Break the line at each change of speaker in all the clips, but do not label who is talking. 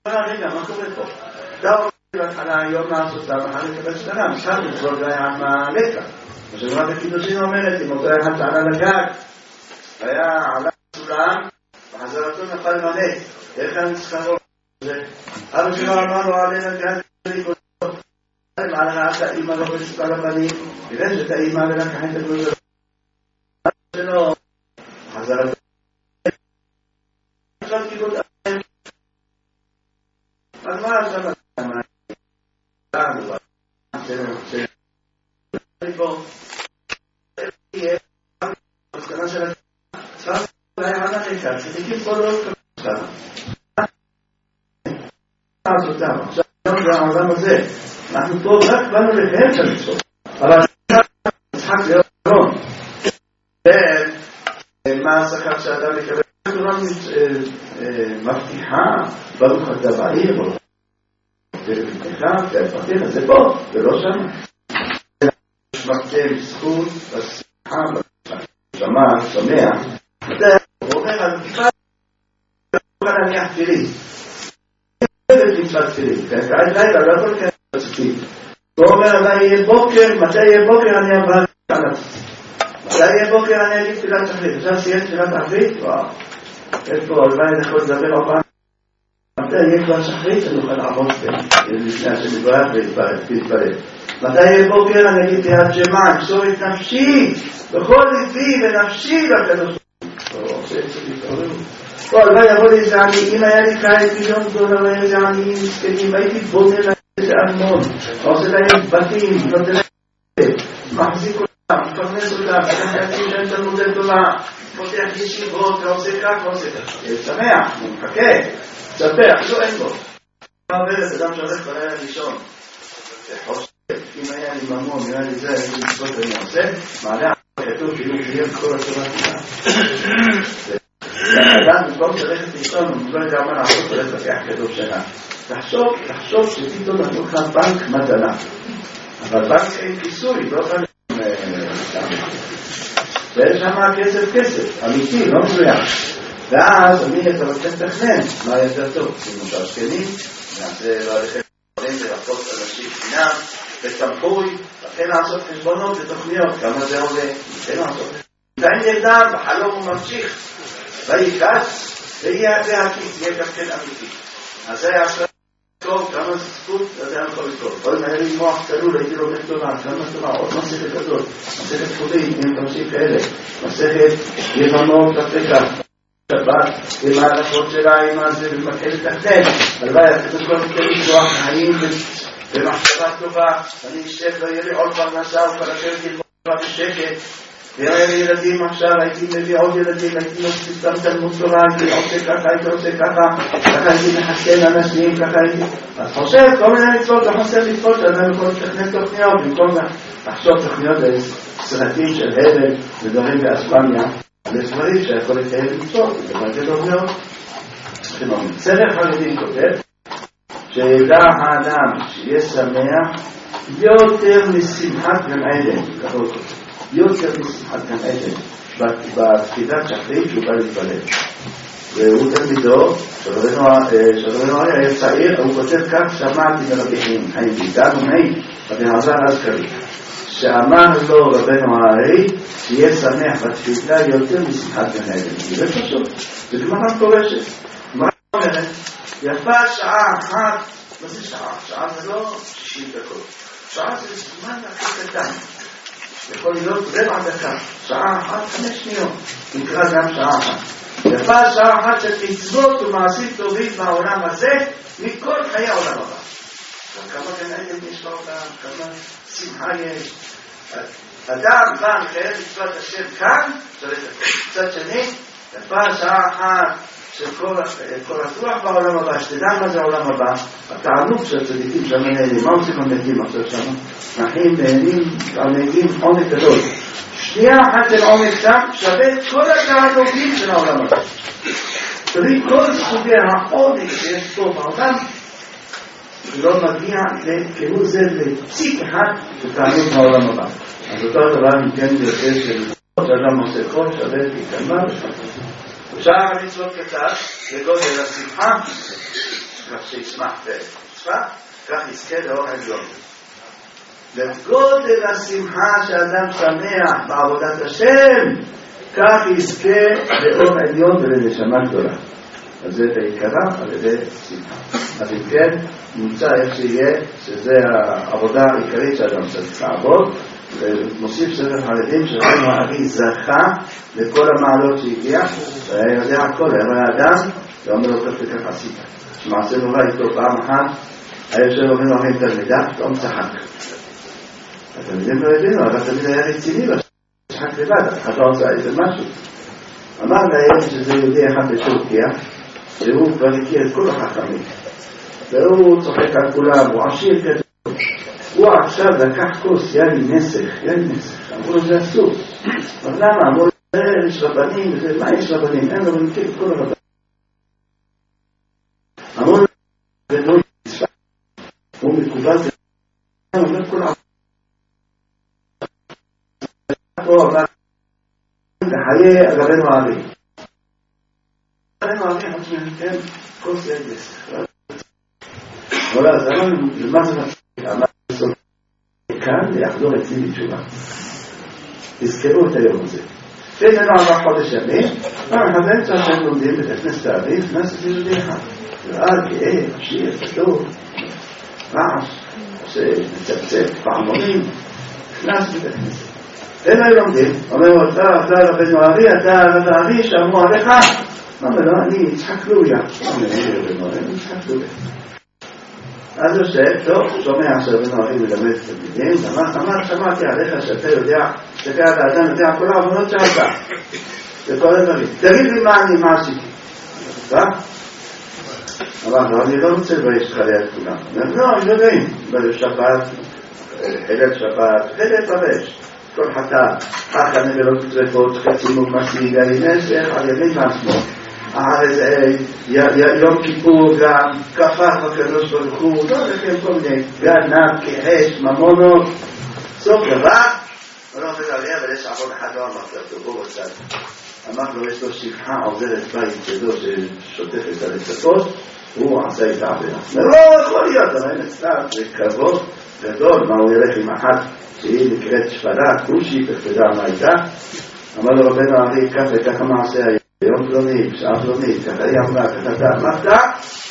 רגע, מה קורה פה? אתה אומר בהתחלה היום לעשותה, מחר לקבל שתנה, משחק לצבור זה היה מהלקח. מה שגמרת הקידושין אומרת, אם אותו אחד שעלה לגג, היה עלה סולם, בחזרתו נפל מלא, איך אני שכרו? אבא שלו אמר לו, עלה לגג, על רעת האמא לא בסוכה לבנים, כדי שאת האמא ולקח את הגלוזר. אבא שלו, חזרתו, עכשיו קיבוד אחר. אז מה עכשיו אתה? המסקנה של הצפת אולי עד החיקה, צדיקים פה לא קרה עכשיו בעולם הזה אנחנו פה רק באנו לקיים את המצוות אבל משחק להיות רון מה השכר שאדם מקבל התורה מבטיחה ברוך אתה בעיר ובפתיחה זה פה ולא שם שמקתם זכות בשמחה שמח הוא אומר על מצוות לא יכול להניח תפילין מצוות תפילין כעת לילה לא יכול לקיים מצוותים הוא אומר מתי יהיה בוקר אני אבא מתי יהיה בוקר אני אגיד תפילת שחרית עכשיו סיימת תפילת שחרית וואו יש פה אולי יכול לדבר על פעם מתי יהיה כבר שחרית אני אוכל לעבוד לפני השם יתברך ולהתפלל מתי יהיה בוקר אני אגיד תהיית שמע אמסור את נפשי בכל ליבי ונפשי לקדוש הלוואי יבוא לי איזה עני אם היה לי $1,000,000 איזה עניים מסכנים הייתי בונה לאיזה ארמון עושה להם בתים נותן להם מחזיק אותם מפרנס אותם מתחייבים שהם תלמודי תורה פותח ישיבות ועושה כך ועושה כך שמח, הוא מחכה ספח, לא אין בו מה עוברת אדם שהולך בלילה לישון אם היה לי ממון, היה לי זה, הייתי מצוות אני עושה מעלה כתוב כאילו קיים כל התורה כולה אדם במקום שלכת לישון הוא לא יודע מה לעשות הולך לקח כתוב שנה תחשוב שפתאום נתנו לך בנק מתנה אבל בנק אין כיסוי לא כאן ויש שם כסף אמיתי, לא מזוין ואז אני אתה רוצה לתכנן מה יותר טוב שימו שהשכנים נעשה לא הלכת ולעשות אנשים חינם ותמפוי לכן לעשות חשבונות ותוכניות כמה זה עולה לכן לעשות עדיין ידם בחלום הוא ממשיך ויקץ ויהיה העתיד יהיה גם כן אמיתי אז זה עכשיו טוב כמה זה זכות אז זה יכול לזכות כל מהר לי מוח תלול הייתי לומד תורה כמה תורה עוד מסכת גדול מסכת חולים עם תמשיך כאלה מסכת יבמות תפקה שבת עם ההלכות שלה עם הזה ומקל לתכתן הלוואי את כל מכלים כוח חיים ומחשבה טובה אני אשתף ויהיה לי עוד פרנסה ופרשת ללמוד בשקט ויהיה לי ילדים עכשיו הייתי מביא עוד ילדים הייתי מסתם תלמוד תורה הייתי עושה ככה הייתי מחסן אנשים ככה הייתי אז חושב כל מיני מצוות לא חסר מצוות שאדם יכול לתכנן תוכניות במקום לחשוב תוכניות סרטים של הבל ודברים באספניה לספרים שיכול לקיים מצוות זה גדול מאוד ספר חרדים כותב שידע האדם שיהיה שמח יותר משמחת גן עדן יותר משמחת גן עדן בתפילת שחרית שהוא בא להתפלל והוא תלמידו שרבנו היה צעיר הוא כותב כך שמעתי מרבים חיים בידן ומעי רבי עזר אזכרי שאמר לו רבנו הרי שיהיה שמח בתפילה יותר משמחת גן עדן זה פשוט זה גמרא מפורשת גמרא אומרת יפה שעה אחת מה זה שעה? שעה זה לא 60 דקות שעה זה זמן הכי קטן יכול להיות רבע דקה שעה אחת 5 שניות נקרא גם שעה אחת יפה שעה אחת של מצוות ומעשים טובים בעולם הזה מכל חיי העולם הבא כמה גן עדן יש בעולם כמה שמחה יש אדם בא מקיים מצוות השם כאן צריך קצת שני יפה שעה אחת של כל הרוח בעולם הבא שתדע מה זה העולם הבא התענוג של צדיקים שם נהנים מה עושים המתים עכשיו שם נחים נהנים נהנים עומק גדול שנייה אחת של עומק שם שווה את כל התענוגים של העולם הבא תראי כל סוגי העומק שיש פה בעולם לא מגיע כהוא זה לפסיק אחד שתענוג מהעולם הבא אז אותו דבר ניתן ביותר של שאדם עושה כל שווה ככמה ושווה עכשיו המצוות קצת לגודל השמחה כך שישמח וצפה, כך יזכה לאור עליון. וגודל השמחה שאדם שמח בעבודת השם, כך יזכה לאור עליון ולנשמה גדולה. אז זה בעיקרה על ידי שמחה. אז אם כן, נמצא איך שיהיה, שזה העבודה העיקרית שאדם צריך לעבוד, ומוסיף ספר חרדים שרבנו הארי זכה לכל המעלות שהגיע, והיה יודע הכל, היה אדם, ואומר לו כך וכך עשית. שמעשה נורא איתו פעם אחת, היה יושב רבנו הארי תלמידה, פתאום צחק. התלמידים לא הבינו, אבל התלמיד היה רציני, ושחק לבד, אחד לא עושה איזה משהו. אמר להם שזה יהודי אחד בטורקיה, שהוא כבר הכיר את כל החכמים, והוא צוחק על כולם, הוא עשיר כזה. הוא עכשיו לקח כוס יין נסך, אמרו לו זה אסור. אבל למה? אמרו לו יש רבנים, מה יש רבנים? אין רבנים, כן, כל הרבנים. אמרו לו זה לא נצפה, הוא מקובל, הוא אומר כל הרבנים. פה אמר לחיי רבנו הארי. רבנו הארי חושב כן, כוס יין נסך. אבל אז אמרנו, למה זה מצליח? כאן ויחזור אצלי בתשובה. תזכרו את היום הזה. בינינו 4 חודש ימים, חברים שאתם לומדים בתכנס תאריך, נכנס ליהודי אחד. ראה גאה, עשיר, גדול, רעש, שמצפצף, פעמונים, נכנס בתכנס. בינינו לומדים, אומר לו, אתה רבנו הארי, אתה רבנו הארי שאמרו עליך, אומר לו, אני יצחק לויה. אני יצחק לויה. אז יושב, טוב, שומע שרבנו הארי מלמד את התלמידים, שמעתי עליך שאתה יודע, שכאן האדם יודע כל העבודות שעשה, וכל הדברים. תגיד לי מה עשיתי. אבל אני לא רוצה לבייש לך ליד כולם. לא, אני לא יודעים. בשבת, חילת שבת, חילת רבש. כל חטא, אחת נגלות צרפות, חצי מוגמסי, גלי נשך, על ימין מעצמו. יום כיפור גם כפר בקדוש ברוך הוא, לא לכם כל מיני גנב, כחש, ממונות, סוף דבר, הוא לא עובד עליה, אבל יש עבוד אחד לא אמרת לו, בוא בצד. אמר לו, יש לו שפחה עוזרת בית שלו ששוטפת על הצפות, הוא עשה את העבירה. לא יכול להיות, אבל אין אצלם, זה כבוד גדול, מה הוא ילך עם אחת שהיא נקראת שפדה, כושי, תדע מה הייתה. אמר לו רבנו הארי, כך וככה מעשה היה. יום פלוני, שעה פלונית, ככה היא אמרה, ככה אתה אמרת,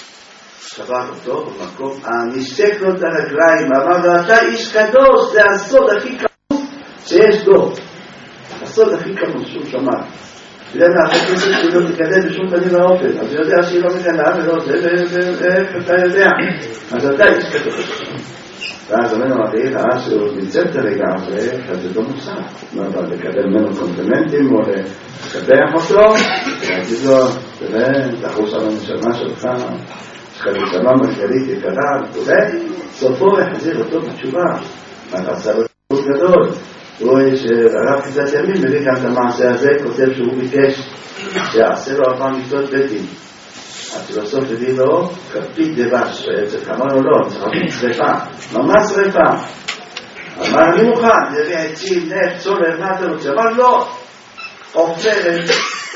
שבר אותו במקום, ניסק לו את הרגליים, אמר לו, אתה איש קדוש, זה הסוד הכי כמוס שיש לו. הסוד הכי כמוס שהוא שמע. בגלל מהחקסת שהיא לא תקדם בשום פנים האופן, אז הוא יודע שהיא לא מקנה ולא זה, ואיך אתה יודע. אז אתה איש קדוש. ואז רבנו הארי ראה שהוא ניצל את הרגע הזה, אז זה לא מוסר. אבל לקדם ממנו קומפלימנטים או לקבח אותו, להגיד לו, תראה, תחוש על הנשמה שלך, יש לך נשמה מרכלית יקרה וכולי, סופו החזיר אותו בתשובה. מה עשה לו תפות גדול? הוא הרב קצת ימים מביא כאן את המעשה הזה, כותב שהוא ביקש שיעשה לו 4 מצוות בית דין. הפילוסוף הביא לו כפית דבש, אמר לו לא, צריך להביא שריפה, ממש שריפה. אמר אני מוכן, נביא עצים, נפט, צולר, מה אתה רוצה? אמר לא, עופרת,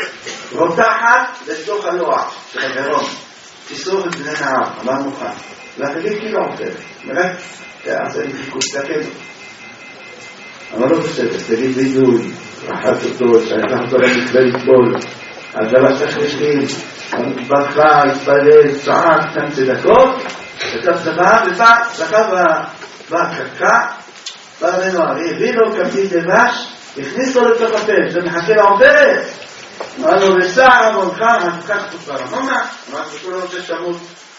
רותחת לתוך הלוח של הגרון, תשרוף את בני נהר, אמר מוכן. ואחרים כאילו עופרת, רק תעשה לי חיקוס, תקן לו. אמר לא בסדר, תגיד וידוי, רחת אותו, שאני אותו למקווה לטבול, אז דבר שחרשים, בכה, התפלל, צעק, כאן צדקות, וכך צבא, ובא בקרקע, בא רבנו הארי, הביא לו כפית דבש, הכניס לו לתוך הפה, זה מחכה לעופרת. אמר לו, ושער המונך, כך תופר המונה, אמר לו, הוא לא רוצה שתמות,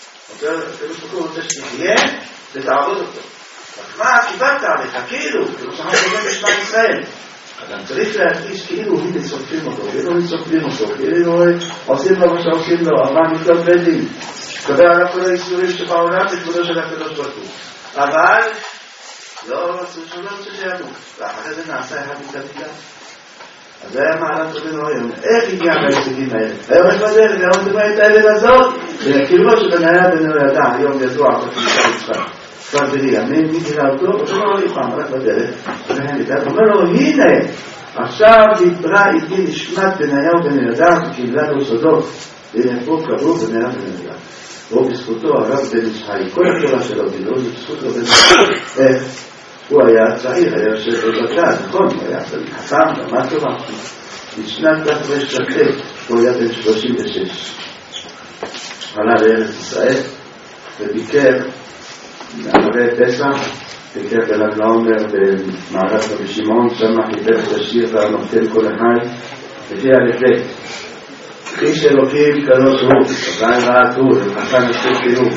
הוא רוצה שתחיה, ותעבוד אותו. מה, קיבלת עליך, כאילו שחר קודם בשמע ישראל. אדם צריך להרגיש כאילו הנה סופרים אותו, כאילו עושים לו מה שעושים לו, אמר מתוך בית דין, קבל עליו כל האיסורים שבעולם לכבודו של הקדוש ברוך הוא. אבל לא רוצה שיעמוד, ואחרי זה נעשה אחד מתלמידה. אז זה היה מעלת רבנו היום. איך הגיע מההישגים האלה? היום יש בדרך, היום דומה את האבן הזאת, כאילו שבניה בנו ידע, היום ידוע, כבר בריאה, מי גילה אותו? אותו לא יוכל, רק בדרך, אומר לו, הנה, עכשיו דיברה איתי נשמת בניה ובן ידע, וקיבלה לו סודות, והנה פה קראו בניה ובן ידע. או בזכותו הרב בן איש חי, כל התורה שלו תדעו, זה בזכות רב בן איש חי. איך? הוא היה צעיר, היה יושב בבקד, נכון, הוא היה חכם, למד תורה. בשנת תרש"ט, הוא היה בן 36. עלה לארץ ישראל, וביקר, אחרי פסח, ביקר בל"ג בעומר במערת רבי שמעון, שם חיבר את השיר והנותן כל אחד, לפי הלפי. איש אלוקים קדוש הוא, עדיין רעת הוא, וחכם ישב הוא.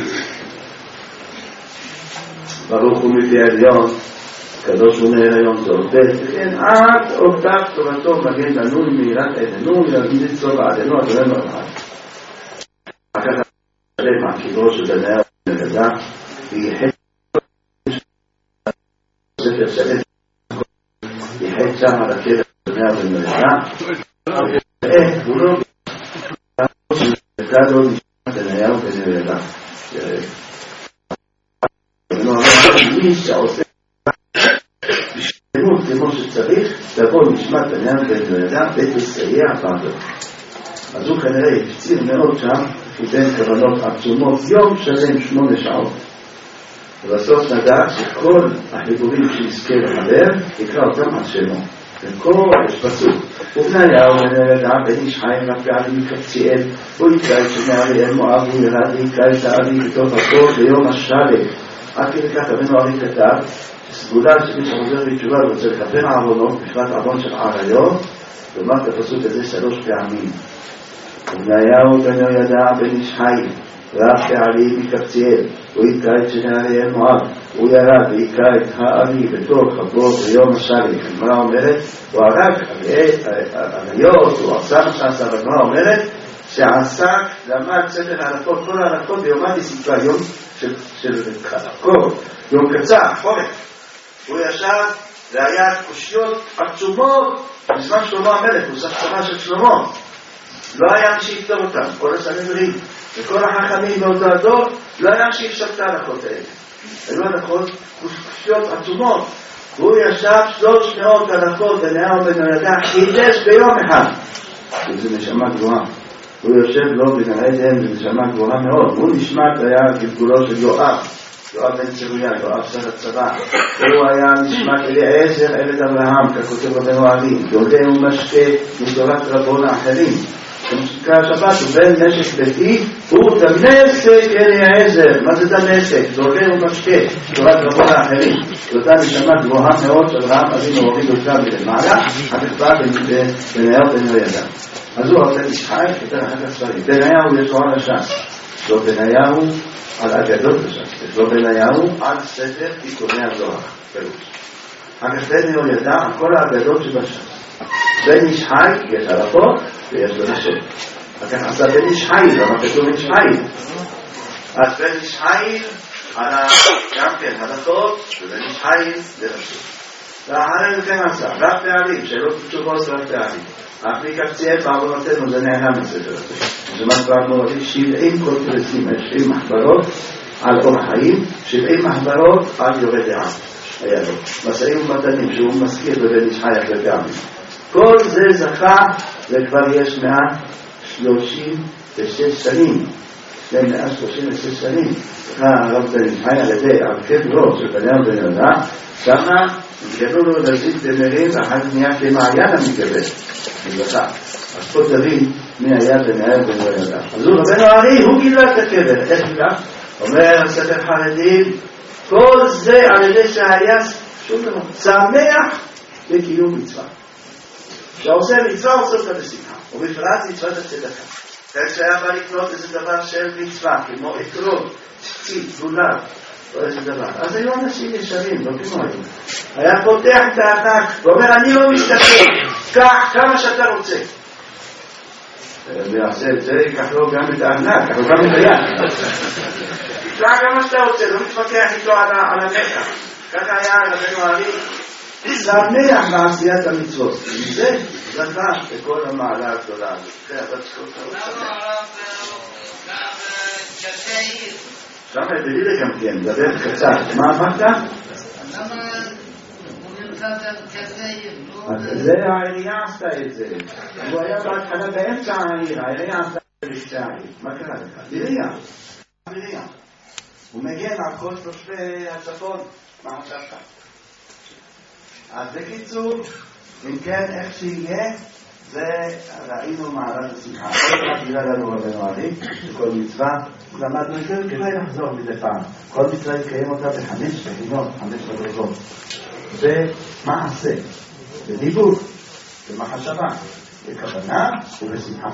ברוך הוא מפי עליון, קדוש הוא נהל היום טוב. וכן, עד אותך תורתו מגן לנו מיראת עדנו, להגיד את צור עדנו, אדוני מרחב. אחר כך למה, כברו של בניה ונגדה, ויחד ספר שלט, יחד שם על הקבר בניה ונגדה, ואיך הוא לא קדו נשמת בניה ונגדה. מי שעושה בשלמות כמו שצריך, תבוא נשמת בניה ונגדה ותסייע בעדו. אז הוא כנראה הפציר מאוד שם, חיתן כוונות עצומות, יום שלם 8 שעות. ובסוף נדע שכל החיבורים שיזכה לחבר, יקרא אותם על שמו. וכל יש פסוק. ובניהו ונגדה בן איש חי נפגע מקבציאל, הוא יקרא את שני אריאל מואב, הוא ירד ויקרא את הארי בתוך הכל ביום השלג. עד כדי כך אבינו ארי כתב, סגולה שמי שחוזר בתשובה ורוצה לכפר העוונות, בפרט עוון של עריות, ואומר את הפסוק הזה 3 פעמים. ובניהו בן יהוידע בן איש חי, רב פעלי מקבציאל, הוא יקרא את שני אריאל מואב, הוא ירד ויקרא את הארי בתוך הבור ביום השלג. הגמרא אומרת, הוא הרג עריות, הוא עשה מה שעשה, והגמרא אומרת שעסק, למד ספר ההלכות, כל ההלכות ביומן סיפרה, יום של חלקות, יום קצר, חורף. הוא ישב, זה היה קושיות עצומות, בזמן שלמה המלך, הוא ספרה של שלמה. לא היה מי שיפתור אותם, כל הסנהדרין וכל החכמים באותו הדור, לא היה מי שיפתור את ההלכות האלה. היו הלכות קושיות עצומות. והוא ישב 300 הלכות בניהו בן יהוידע, חידש ביום אחד. וזה נשמה גבוהה. הוא יושב לו בגן עדן, זה נשמה גבוהה מאוד. הוא נשמט היה גלגולו של יואב בן צרויה, יואב שר הצבא. הוא היה נשמט אליעזר עבד אברהם, ככותב רבנו ארי, דודה ומשקה מתורת רבון האחרים. שמסקה השבת הוא בן נשק ביתי, הוא דמשק אליעזר. מה זה דמשק? דודה ומשקה מתורת רבון האחרים. זאת נשמה גבוהה מאוד של אברהם אבינו, הוריד אותה מלמעלה, הכתבה בניהו בן יהוידע. אז הוא עושה נשחי, יותר אחת הספרים. בניהו יש לו על הש"ס. לא בניהו על אגדות הש"ס. יש לו בניהו על ספר תיקוני הזוהר. פירוש. אגב בן יהוידע על כל האגדות שבש"ס. בן איש חי, יש הלכות ויש לו נשק. אגב עשה בן איש חי, למה כתוב בן איש חי? אז בן איש חי על גם כן הלכות, ובן איש חי לנשק. ואחרי זה כן עשה, רב פעלים, שאלות ותשובות רב פעלים. אך מקבציאל בעוונותינו זה נהנה מספר הזה. זה מספר מוריד 70 קונפרנסים, 70 מחברות על אורח חיים, 70 מחברות על יורה דעה. היה לו. מסעים ומתנים שהוא מזכיר בבן איש חי אחרי פעמים. כל זה זכה, וכבר יש 136 שנים. 136 שנים. זכה הרב בן איש חי על ידי הקברו של בניהו בן יהוידע, שמה התגלו לו להזיק דמרים, ואחר נהיה כמעיין המתגבר. אז פה תבין מי היה בניהו בן יהוידע. אז הוא רבנו ארי, הוא גילה את הקבר. איך גילה? אומר הספר חרדים, כל זה על ידי שהיה שום דבר שמח בקיום מצווה. שעושה מצווה עושה אותה בשמחה, ובפרט מצוות הצדקה. כאן שהיה בא לקנות איזה דבר של מצווה, כמו אתרוג, ציצית, לולב, או איזה דבר. אז היו אנשים ישרים, לא כמו היום. היה פותח את הענק, ואומר, אני לא מסתכל, קח כמה שאתה רוצה. ויעשה את זה, ייקח לו גם את הענק, ייקח לו גם את היד. תקרא גם מה שאתה רוצה, לא מתפתח איתו על המקח. ככה היה רבנו ארי, שמח בעשיית המצוות. זה זכה בכל המעלה הגדולה הזאת. זה אבל שכל שם בלילה גם כן, דבר קצר. מה אמרת?
למה הוא נמצא כזה?
זה העירייה עשתה את זה. הוא היה בהתחלה באמצע העיר, העירייה עשתה את זה בשתי העיר. מה קרה לך? עירייה. מרים. הוא מגן על כל תושבי הצפון. מה חשבת? אז בקיצור, אם כן, איך שיהיה, זה ראינו מעלת השמחה. כל תגידה לנו רבנו עלי, בכל מצווה, למדנו את זה כדאי לחזור מדי פעם. כל מצווה יקיים אותה בחמש בחינות, 5 מדרגות. במעשה, בדיבור, במחשבה, בכוונה ובשמחה.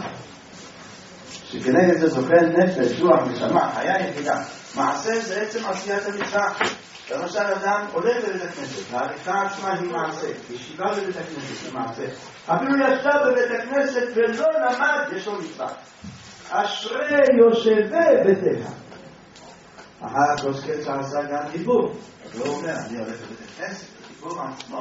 שכנגד זה זוכה נפש, רוח, נשמה, חיה יחידה. מעשה זה עצם עשיית המצווה. למשל אדם הולך לבית הכנסת, ההליכה עצמה היא מעשה, ישיבה בבית הכנסת היא מעשה. אפילו ישב בבית הכנסת ולא למד, יש לו מצווה. אשרי יושבי ביתך. אחר קוסקץ עשה גם דיבור. אז לא אומר, אני הולך לבית הכנסת, הדיבור עצמו.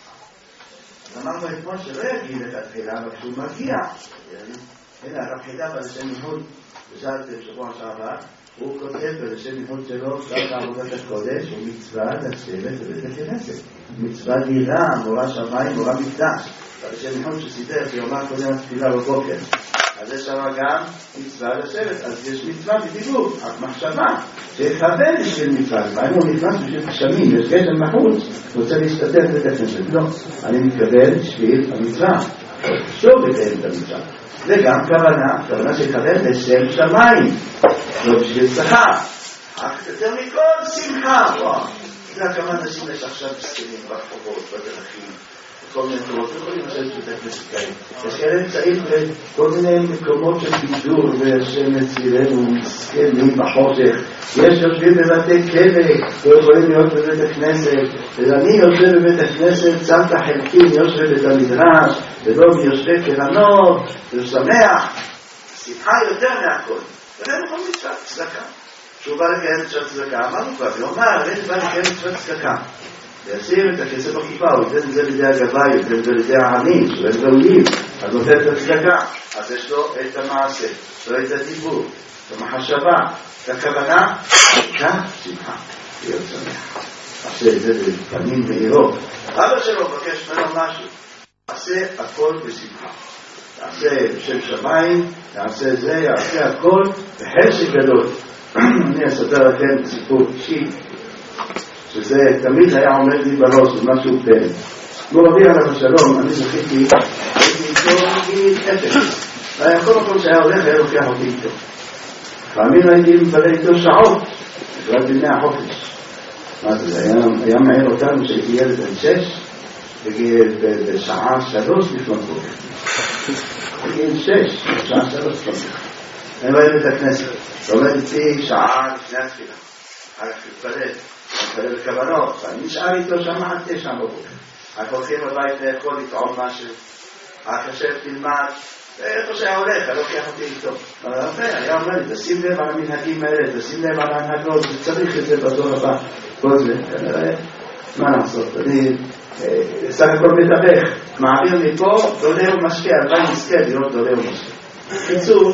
אז אמרנו אתמול שלא יגיד את התחילה, אבל כשהוא מגיע, הנה הרב חידה בלשם ייחוד, ושאלתי בשבוע שעבר, הוא כותב בלשם ייחוד שלו, גם בעבודת הקודש, הוא מצווה לשבת בבית הכנסת. מצווה דירה, מורה שמיים, מורה מקדש. בלשם ייחוד שסידר, ביומה קודם התפילה בבוקר. אז יש שם גם מצווה לשבת, אז יש מצווה בדיבור, רק מחשבה, שיכוון בשביל מצווה. ואם הוא נכנס בשביל גשמים, יש גשם מחוץ, רוצה להשתתף בבית הכנסת. לא, אני מתכוון בשביל המצווה. שוב לקיים את המצווה. וגם כוונה שיכוון לשם שמיים, לא בשביל שכר. אך יותר מכל שמחה. זה כמה אנשים יש עכשיו בסקנים, ברחובות, בדרכים, כל מיני מקומות, יכולים לשבת שותף לסקאים. יש כאלה נמצאים בכל מיני מקומות של בידור, והשם אצלנו מסכנים בחושך. יש יושבים בבתי כלא, ויכולים להיות בבית הכנסת. ואני יושב בבית הכנסת, שם את החלקים, יושב בבית המדרש, ולא מיושבי כהנות, ושמח. שמחה יותר מהכל. והם יכולים לצפת צדקה. כשהוא בא לקיים את צדקה, אמרנו כבר, ואומר, אני בא לקיים את צדקה. להסיר את הכסף בקופה, הוא ייתן את זה לידי הגבאי, הוא ייתן את זה לידי העמים, של הגאולים, אז הוא נותן את הצדקה. אז יש לו את המעשה, יש לו את הדיבור, את המחשבה, את הכוונה, וכך שמחה, להיות שמח. עשה את זה בפנים מאירות. אבא שלו מבקש ממנו משהו, עשה הכל בשמחה. תעשה בשם שמיים, תעשה זה, יעשה הכל בחשק גדול. אני אספר לכם סיפור אישי, שזה תמיד היה עומד לי בראש, משהו פלא. כמו רבי עליו השלום, אני זכיתי, הייתי איתו מגיל 0. כל מקום שהיה הולך, היה לוקח אותי איתו. פעמים הייתי מבלה איתו שעות, לקראת בימי החופש. מה זה, היה מהר אותנו שהייתי ילד בן 6, בשעה 3 לפנות בוקר. בגיל 6, בשעה 3 לפנות בוקר. אני בא לבית הכנסת, ועומד איתי שעה לפני התפילה. אחר כך מתפלל בכוונות, ואני נשאר איתו שם עד 9 בבוקר. רק הולכים הבית לאכול, לטעום משהו, רק השב תלמד, איפה שהיה הולך, אני לוקח אותי איתו. אבל היה אומר לי, תשים לב על המנהגים האלה, תשים לב על ההנהגות, צריך את זה בדור הבא. כל זה, כנראה, מה לעשות? אני סך הכל מתווך, מעביר מפה, דולה ומשקה, הלוואי נזכה לראות דולה ומשקה. קיצור,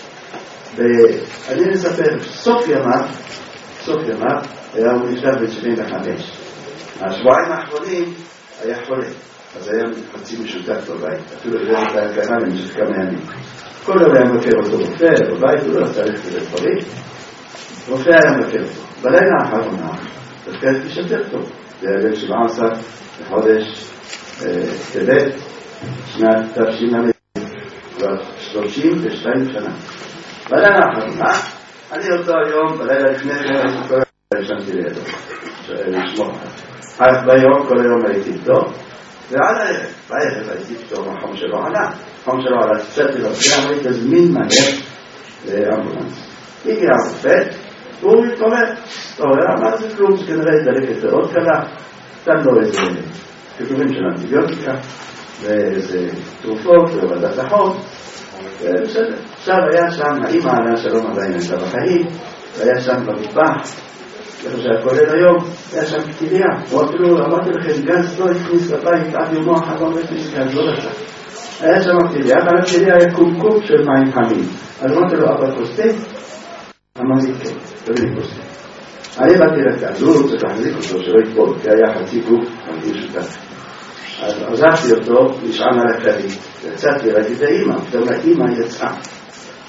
אני נספר, סוף ימיו, היה הוא נשאר בן 75. השבועיים האחרונים היה חולה, אז היה חצי משותף בבית, אפילו את ההקרה למשך כמה ימים. כל דבר היה מבקר אותו רופא, בבית הוא לא רצה ללכת לבית חולים, רופא היה מבקר אותו. בלילה האחרונה, דווקא התשתף טוב, זה היה בין 17 לחודש טבת, שנת תש"ע, כבר 32 שנה. בלילה האחרונה, אני אותו היום, בלילה לפני כן, הייתי כל היום ישנתי לידו, לשמור. אז ביום, כל היום הייתי איתו, ועד הערב הייתי איתו, החום שלו עלה. החום שלו עלה, קצת לבקר, הייתי תזמין מהר לאמבולנס. הגיע הרופא, והוא מתעורר. מה זה כלום? זה כנראה דלקת מאוד קלה, נתן לו איזה כתובים של אנטיביוטיקה, ואיזה תרופות, ובדת החום, בסדר. עכשיו היה שם, האמא עליה שלום עדיין הייתה בחיים, והיה שם במטבח, איפה שהיה כולל היום, היה שם קטיליה, או אפילו אמרתי לכם, גז לא הכניס לבית עד יומו האחרון, גז לא רצה. היה שם קטיליה, אבל הקטיליה היה קומקום של מים חמים. אז אמרתי לו, אבא קוסטי? אמרתי כן, תביא קוסטי. אני באתי לכאן, הוא צריך להחזיק אותו שלא יתפול, כי היה חצי גוף, אני שותף. אז עזבתי אותו, נשען על הכלית, יצאתי, ראיתי את האמא, פתאום האמא יצאה.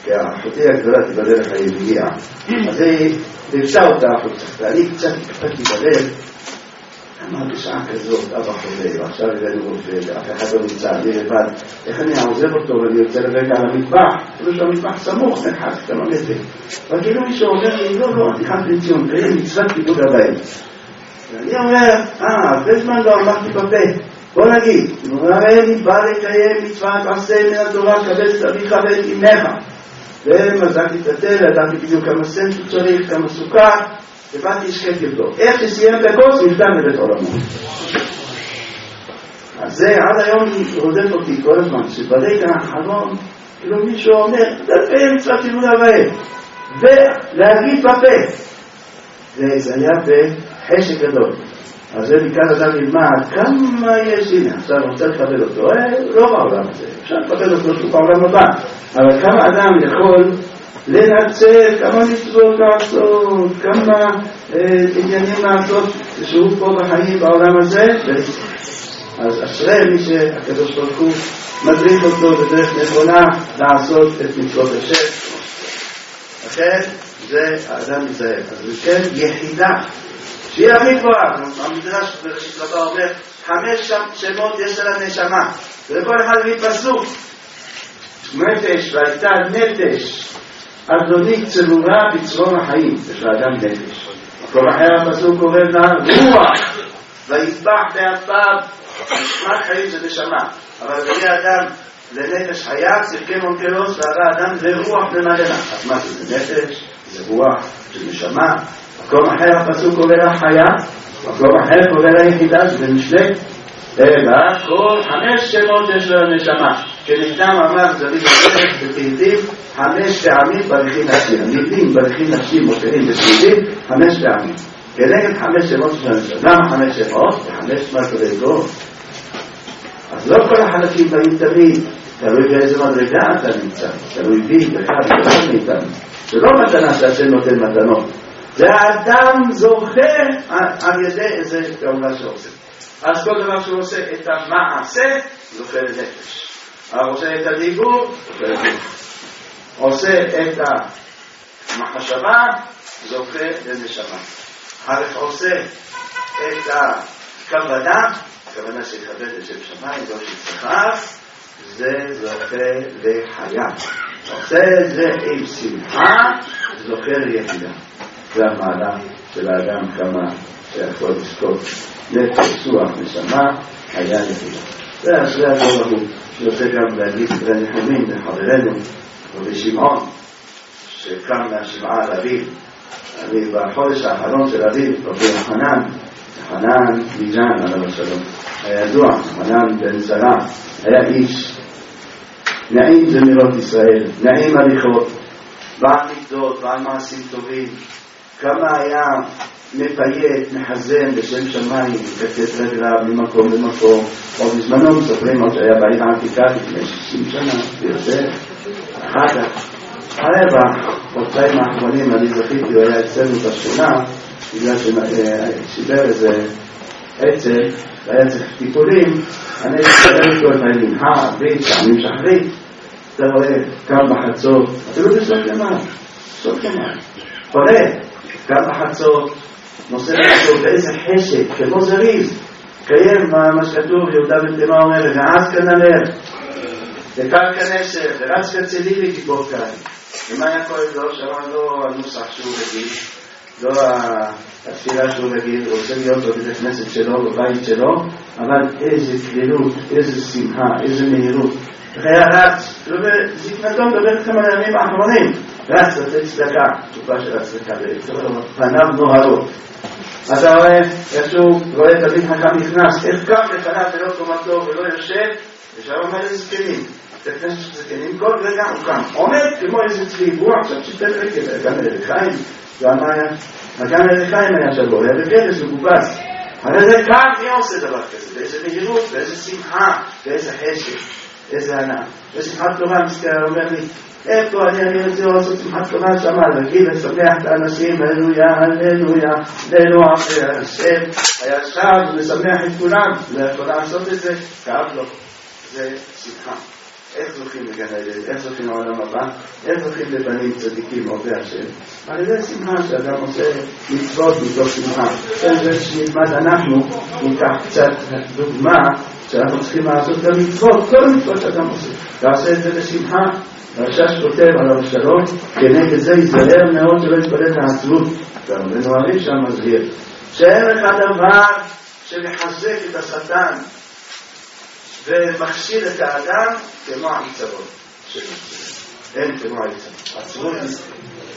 כי אחותי הגדולה תיבדל לך היא הגיעה. אז היא לבשה אותה החוצה, ואני קצת הקפדתי בלב, כמה בשעה כזאת, אבא חולה, ועכשיו הבאנו רופא, ואף אחד לא נמצא, אני לבד, איך אני עוזב אותו ואני יוצא לרגע על המטבח, אפילו שהמטבח סמוך, נחק כמה מטר. אבל כאילו מישהו אומר לי, לא, אני חד בנציון, תראה מצוות כיבוד הבית. ואני אומר, הרבה זמן לא אמרתי בפה, בוא נגיד, הרי נתבע לקיים מצוות עשה מן התורה, כבד סביך ואת אמך. ומזקתי את התל, ידעתי בדיוק כמה סנט הוא צריך, כמה סוכר, ובאתי השקטתי אותו. איך שסיים את הכוס, נפתח לבית עולמו. אז זה עד היום רודף אותי כל הזמן, שברגע האחרון, כאילו מישהו אומר, תקיים מצוות כיבוד הבית, ולהגיד בפה. וזה היה בחשק גדול. אז זה מכאן אדם נלמד כמה יש, הנה, עכשיו אני רוצה לקבל אותו, לא בעולם הזה, אפשר לקבל אותו שהוא בעולם הבא, אבל כמה אדם יכול לנצל, כמה מצוות לעשות, כמה עניינים לעשות שהוא פה בחיים בעולם הזה. אז אשרי מי שהקדוש ברוך הוא מדריך אותו בדרך נכונה לעשות את מצוות השם. לכן זה האדם מזהה. אז לכן יחידה שהיא הכי גבוהה, המדרש בראשית רבה אומר 5 שמות יש על הנשמה, ולכל אחד מתפסוק נפש, והייתה נפש אדונית צלולה בצרור החיים, יש לאדם נפש. כל אחר הפסוק קורא לה רוח, ויטבח באפיו נשמת חיים זה נשמה, אבל בלי אדם לנפש חיה צריכים אונקלוס, והראה אדם לרוח למלא. אז מה זה נפש? זה רוח, זה נשמה. מקום אחר הפסוק קורא לה חיה, מקום אחר קורא לה יחידה, זה משנה. כל 5 שמות יש לה נשמה. כנגדם אמר זריב השם בתהילים 5 פעמים בריחים נפשיים. המילים בריחים נפשיים מופיעים בתהילים 5 פעמים. כנגד 5 שמות של הנשמה. למה 5 שמות? 5 מדרגות. אז לא כל החלקים באים תמיד, תלוי באיזה מדרגה אתה נמצא, תלוי בי, בכלל, תלוי מאיתנו. זה לא מתנה שהשם נותן מתנות. זה האדם זוכה על ידי איזה פעולה שעושה. אז כל דבר שהוא עושה את המעשה, זוכה לנפש. עושה את הדיבור, זוכה לנפש. עושה את המחשבה, זוכה לנשמה. הלך עושה את הכוונה, הכוונה שיכבד לשם שמיים, לא שיצחק, זה זוכה לחיה. עושה את זה עם שמחה, זוכה ליחידה. זה המעלה של האדם כמה שיכול לזכות נפש, רוח, נשמה, היה יחידה. זה אשרי הטוב הוא, שרוצה גם להגיד דברי ניחומים לחברנו, רבי שמעון, שקם מהשבעה על אביו. אני בחודש האחרון של אביו, רבי יוחנן מיג'אן עליו השלום, היה ידוע, יוחנן בן זרע, היה איש נעים זמירות ישראל, נעים הליכות, בעל מקדות, בעל מעשים טובים, כמה היה מפייט, מחזן בשם שמיים, מקצת רגליו ממקום למקום. עוד בזמנו מספרים עוד שהיה בעיר העתיקה לפני 60 שנה, ויותר, אחר כך. הרי בחודשיים האחרונים אני זכיתי, הוא היה אצלנו בשכונה, בגלל ששיבר איזה עצל, והיה צריך טיפולים, אני אצטרף איתו את המנחה, בית, שעמים שחרית, אתה רואה, קם בחצות, אפילו בסוף ימיים, חולה, קם בחצות, נושא לחצות באיזה חשק, כמו זריז, קיים מה שכתוב, יהודה בן תימה אומר, ועד כאן הלב, וקל כנשר, ורץ כצלילי גיבור כאן. אם היה כואב לו, שמע לא הנוסח שהוא רגיל, לא התפילה שהוא רגיל, הוא רוצה להיות בבית הכנסת שלו, בבית שלו, אבל איזה כלילות, איזה שמחה, איזה מהירות. והיה רץ, זקנתו מדבר לכם על הימים האחרונים, רץ לתת צדקה, תקופה של הצדקה, פניו נוהרות. אתה רואה איך שהוא רואה את אביו חכם נכנס, איך קם לפניו ולא קומתו ולא יושב, ושם עומד איזה זקנים. תכנס שזקנים, כל רגע הוא קם. עומד כמו איזה צליבוע, עכשיו שיפט רכב, גם אליכיים, גם אליכיים היה שבוע, היה בקדש וגובס. אבל זה קם, מי עושה דבר כזה? באיזה מהירות, באיזה שמחה, באיזה חשק, איזה ענק. ושמחת תורה מסתכל, אומר לי, איפה אני רוצה לעשות שמחת תורה שמה, להגיד לשמח את האנשים, הללויה, הללויה, ללויה, השם, היה שם, ולשמח את כולם, לא יכול לעשות את זה, כאב לו. זה שמחה. איך זוכים לגן עדן, איך זוכים לעולם הבא, איך זוכים לבנים צדיקים עובדי השם. על ידי שמחה שאדם עושה מצוות מתוך שמחה. זה שנלמד אנחנו ניקח קצת דוגמה שאנחנו צריכים לעשות גם מצוות, כל המצוות שאדם עושה. תעשה את זה בשמחה. הרש"ש כותב על השלום, כנגד זה ייזהר מאוד שלא יתפלט העצבות. ונוערים שם מזהיר. שאין לך דבר שמחזק את השטן ומכשיל את האדם כמו העיצבות שלו. אין כמו העיצבות. עצבות נסתכל.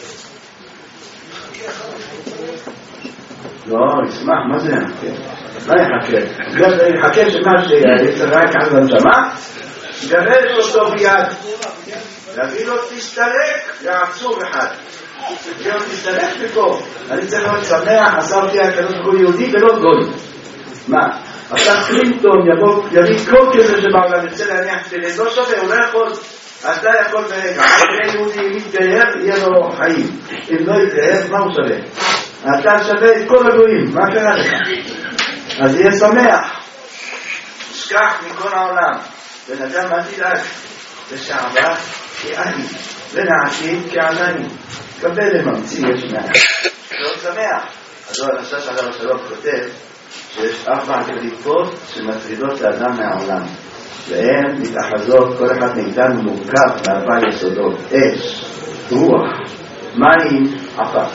לא, ישמח, מה זה יחכה? מה יחכה? יחכה שמה שיצרה כאן בנשמה, גרש אותו ביד. להגיד לו תסתלק, יעצור אחד. יום תסתלק מפה. אני צריך להיות שמח, עשרתי הקדוש ברוך יהודי ולא גוי. מה? עכשיו קלינטון יביא כל כזה שבעולם יצא להניח תפילין, לא שווה, הוא לא יכול. אתה יכול ברגע, אם יהודי מתגייר, יהיה לו חיים. אם לא יתגייר, מה הוא שווה? אתה שווה את כל הגויים, מה קרה לך? אז יהיה שמח. שכח מכל העולם. בן אדם מה תדאג? לשעבר כאני, ונעשים כעניים. קבל לממציא יש מעט. לא שמח. אז הוא הרש"ש עליו השלום כותב שיש 4 קליפות שמטרידות לאדם מהעולם. והן מתאחזות, כל אחד מאיתנו מורכב מ4 יסודות. אש, רוח, מים, עפר.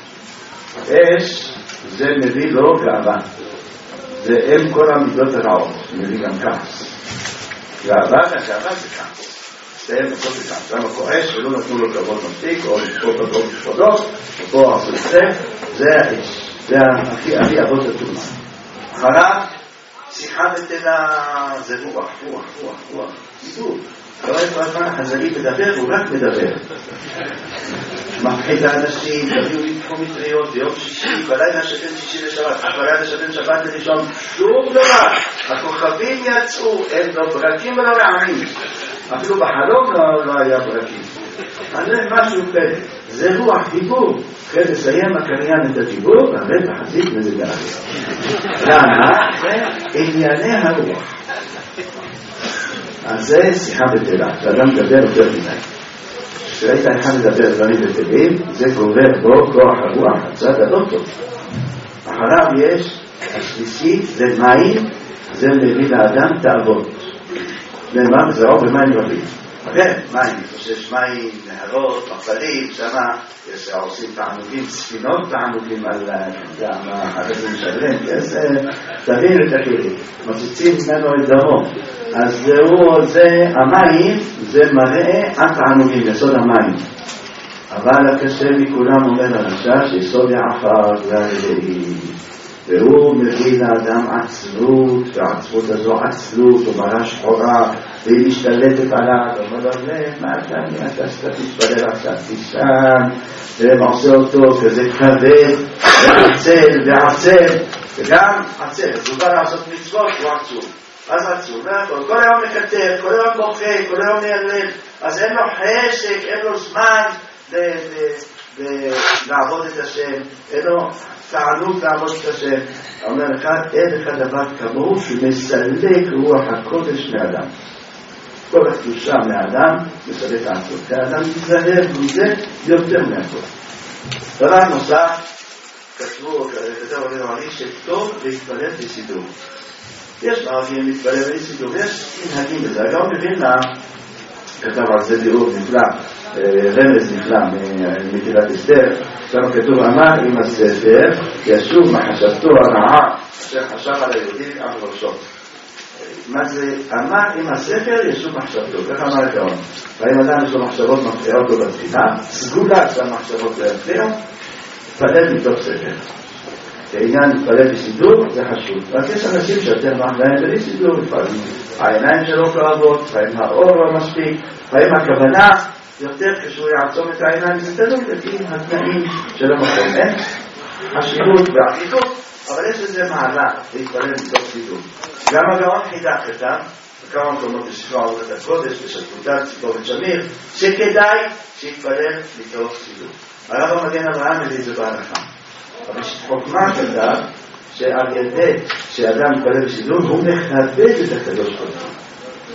אש זה מביא לו גאווה. זה הם כל המידות הרעות, מביא גם כעס. גאווה זה כעס. סתם בסוף לכעס. למה כועס ולא נתנו לו כבוד מספיק, או לשפוט אותו בשפוטות, או עשו את זה האש. זה הכי אבות התאומה. אחריו, שיחה בטלה זה רוח. דיבור. לא איפה הזמן החזלי מדבר, הוא רק מדבר. מפחיד האנשים, תביאו לתחום מטריות ביום שישי, בלילה שתן שישי לשבת, בלילה שתן שבת לראשון, שום דבר. הכוכבים יצאו, הם לא ברקים ולא רעמים. אפילו בחלום לא היה ברקים. אז זה משהו פלא. זה רוח דיבור. אחרי לסיים הקריין את הדיבור, ואחרי תחזיק וזה גאווה. למה? זה ענייני הרוח. אז זה שיחה בטלה, שאדם מדבר יותר מדי. כשראית אחד לדבר דברים בטלים, זה גובר בו כוח הרוח, הצד הלא טוב. אחריו יש השלישית, זה מים, זה מביא לאדם תאוות. נאמר, זה רוב במים רבים. כן, מים, יש מים, נהרות, מפלים, שמה, יש עושים תענוגים, ספינות תענוגים על גם החלטים משלם, תבין את הכלים, מציצים ממנו את דמו. אז זה המים, זה מראה התענוגים, יסוד המים. אבל הקשה מכולם אומר הרש"ש, שיסוד העפר והרעי. והוא מביא לאדם עצלות, והעצבות הזו עצלות, ומראה שחורה, והיא משתלטת עליו, ואומר לו, מה אתה תתפלל עכשיו, תשען, ועושה אותו כזה כבד, ועצל, וגם עצל, הוא בא לעשות מצוות, הוא עצוב. אז עצוב, כל היום מקטר, כל היום בוכה, כל היום נעלם, אז אין לו חשק, אין לו זמן לעבוד את השם, אין לו תענוג לעבוד את השם. אומר לך, אין לך דבר כמוהו שמסלק רוח הקודש מאדם. כל הקדושה מאדם מסלק העצות. האדם מתזהר מזה יותר מהכל. דבר נוסף, כתבו, כתב עלינו עלי, שטוב להתפלל בסידור. יש מערבים להתפלל בסידור, יש מנהגים בזה. גם מבין לה, כתב על זה דירוב נפלא, רמז נפלא ממגילת אסתר, שם כתוב אמר עם הספר ישוב מחשבתו הרעה אשר חשב על היהודים עם ראשו. מה זה אמר עם הספר ישוב מחשבתו, כך אמר הקרון. והאם אדם יש לו מחשבות מפריעות לו בתחילה, סגולה שהמחשבות לא יפריעו, תפלל מתוך ספר. העניין להתפלל בסידור זה חשוב. רק יש אנשים שיותר נוח להם בלי סידור, לפעמים העיניים שלו כואבות, לפעמים האור לא מספיק, לפעמים הכוונה יותר כשהוא יעצום את העיניים, זה תלוי לפי התנאים של המקום. אין חשיבות ואחידות, אבל יש לזה מעלה להתפלל מתוך סידור. גם הגאון חידך כתב, בכמה מקומות בספר עבודת הקודש, בשתפותת ציפורת שמיר, שכדאי שיתפלל מתוך סידור. הרב המגן אברהם מביא את זה בהלכה. אבל חוכמה כתב שעל ידי שאדם מתפלל בסידור הוא מכבד את הקדוש ברוך הוא.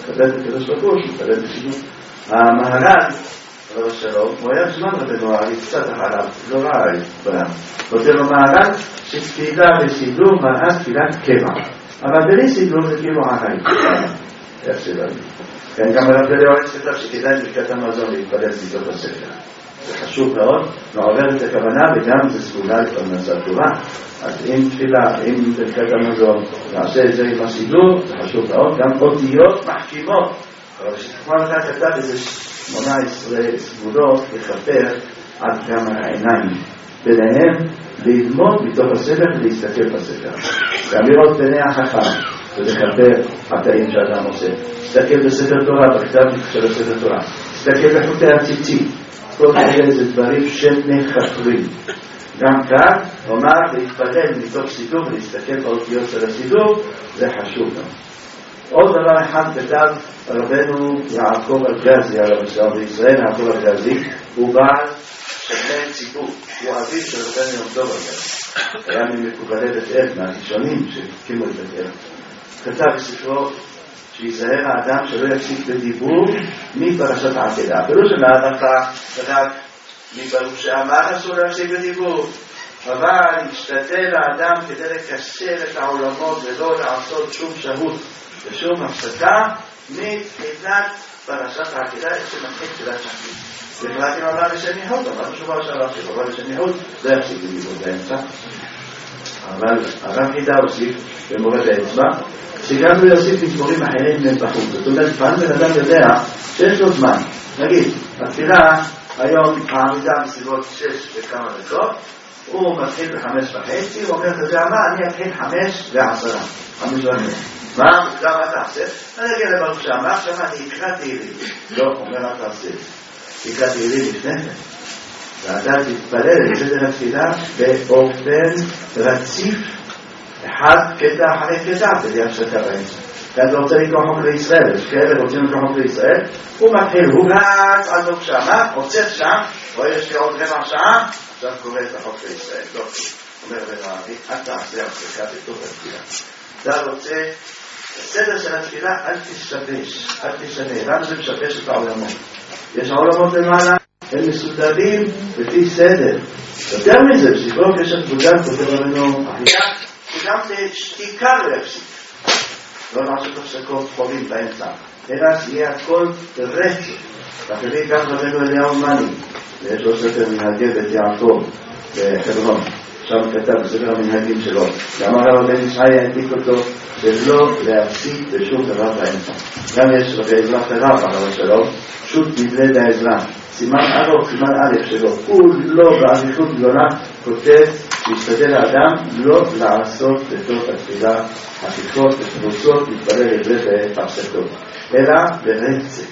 מקבל את הקדוש ברוך הוא, שהוא מקבל בשידור. המהר"ל, רב שלום, הוא היה בזמן רבנו הארי, קצת אחריו, לא ראה בלם. כותב המהר"ל שתפילה בסידור מראה תפילת קבע, אבל בלי סידור זה כאילו ערי. איך שלא. כן, גם הרב גליורץ כתב שכדאי ברכת המזון להתפלל מתוך הספר. זה חשוב מאוד, מעורר את הכוונה וגם זה סגולה לפרנסת תורה. אז אם תפילה, אם ברכת המזון, נעשה את זה עם הסידור, זה חשוב מאוד, גם אותיות מחכימות. אבל שתכמה לך כתב איזה 18 סגולות לכפר עד כמה העיניים. ביניהם ללמוד מתוך הספר ולהסתכל בספר. גם לראות פני החכם ולכפר חטאים שאדם עושה. להסתכל בספר תורה, בכתב של הספר תורה. להסתכל בחוטי הציצית. כל אלה זה דברים שמחפרים. גם כאן, אומר, להתפלל מתוך סידור ולהסתכל באותיות של הסידור, זה חשוב גם. עוד דבר אחד כתב רבנו יעקב אלגזי, הרב שלנו בישראל, יעקב אלגזי, הוא בעל שכן ציבור, הוא אביו של רבנו יום טוב אלגזי. היה ממקובלי בית אל, מהראשונים שהקימו את בית אל. כתב בספרו שיזהר האדם שלא יפסיק בדיבור מפרשת העקדה. אפילו שמהלכה רק מברוך שאמר אסור להפסיק בדיבור, אבל ישתדל האדם כדי לקשר את העולמות ולא לעשות שום שהות ושום הפסקה מתחילת פרשת העקדה שמתחיל תחילת שחרית. בכלל אם אמר לשם ייחוד, אמרנו שוב השאלה שלו, אבל לשם ייחוד לא יפסיק בדיבור באמצע. אבל הרב חידה הוסיף במורד האצבע שגם לא יוסיף מזמורים אחרים מהם בחוץ. זאת אומרת, פעם בן אדם יודע שיש לו זמן. נגיד, התפילה היום העמידה בסביבות 6 וכמה דקות, הוא מתחיל ב5:30, הוא אומר, אתה יודע מה, אני אתחיל 5:10, 5:10. מה? גם אתה עושה? אני אגיע לברוך שאמר, שמה אני אקרא תהילים. לא, אומר, אתה עושה. תקרא תהילים לפני כן. ואתה תתפלל לסדר התפילה באופן רציף, אחד קטע אחרי קטע, כדי הפסקה באמצע. אתה רוצה לקרוא חוק לישראל, יש כאלה רוצים לקרוא חוק לישראל, הוא מתחיל, הוא רץ עד ברוך שאמר, עוצר שם, רואה יש לי עוד רבע שעה, עכשיו קורא את החוק לישראל. לא, אומר בנוערי, אל תעשה הפסקה בתוך התפילה. אתה רוצה, בסדר של התפילה, אל תשתבש, אל תשנה. למה זה משבש את העולמות? יש העולמות למעלה, הם מסודרים לפי סדר. יותר מזה, בספרו קשר גודל, כותב לנו אחידה, שגם שתיקה לא יפסיק. לא לעשות הפסקות חולים באמצע, אלא שיהיה הכל רצף. ואחרי כך רבנו אליהו מני, ויש לו ספר מנהגי בית יעקב בחברון, שם כתב בספר המנהגים שלו, ואמר הרב בן ישעיה העתיק אותו שלא להפסיק בשום דבר באמצע. גם יש רבי אזרח הרב הרב שלו, פשוט מבלד האזרח, סימן ארוך, סימן א' שלו, הוא לא בעריכות גדולה כותב להשתדל האדם לא לעשות בתוך התפילה הפיכות וקבוצות להתפלל את זה בהפסקות, אלא ברצף.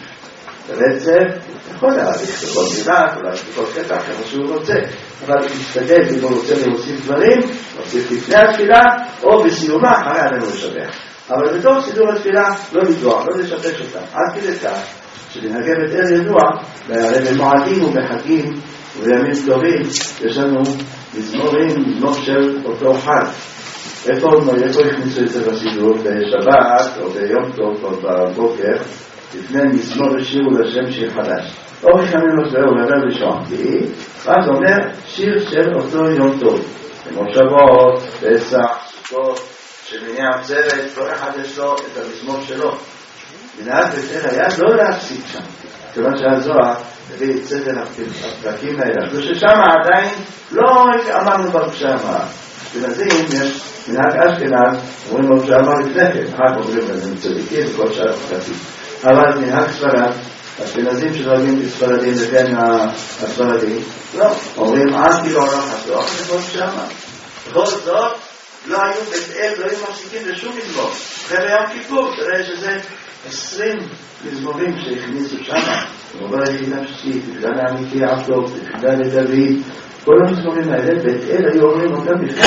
ברצף יכול להעריך בכל מילה, אולי בכל קטע כמה שהוא רוצה, אבל להשתדל אם הוא רוצה להוסיף דברים, להוסיף לפני התפילה או בסיומה אחרי עלינו לשבח. אבל בתוך סידור התפילה לא לדוע, לא לשבש אותה, עד כדי כך שבנהגי בית אל ידוע, במועדים ובחגים ובימים טובים יש לנו מזמורים, מזמור של אותו חג. איפה הכניסו את זה בסידור? בשבת או ביום טוב או בבוקר, לפני מזמור השירו לשם שיר חדש. אורך ימים לא זהו, לרב ראשון. ואז אומר שיר של אותו יום טוב. כמו שבועות, פסח, סוכות, שמני עצרת, כל אחד יש לו את המזמור שלו. מנהג בית אל היה לא להפסיק שם. כיוון שהזוהר הביא את סדר הפרקים האלה. וששם עדיין לא אמרנו ברוך שאמר. אשכנזים יש מנהג אשכנז, אומרים ברוך שאמר לפני כן, אחר אומרים לזה מצדיקים וכל שאר הפרקים. אבל מנהג ספרד, אשכנזים שדואגים לספרדים וכן הספרדים, לא, אומרים עד כאילו עולם חסוך, זה ברוך שאמר. בכל זאת, לא היו בית אל, לא היו מפסיקים לשום מזמור. אחרי ביום כיפור, תראה שזה 20 מזמורים שהכניסו שם, ומובא אלי נפשי, תפלה לעמיקי יעקב, תפלה לדוד, כל המזמורים האלה, בית אל היו אומרים אותם בפני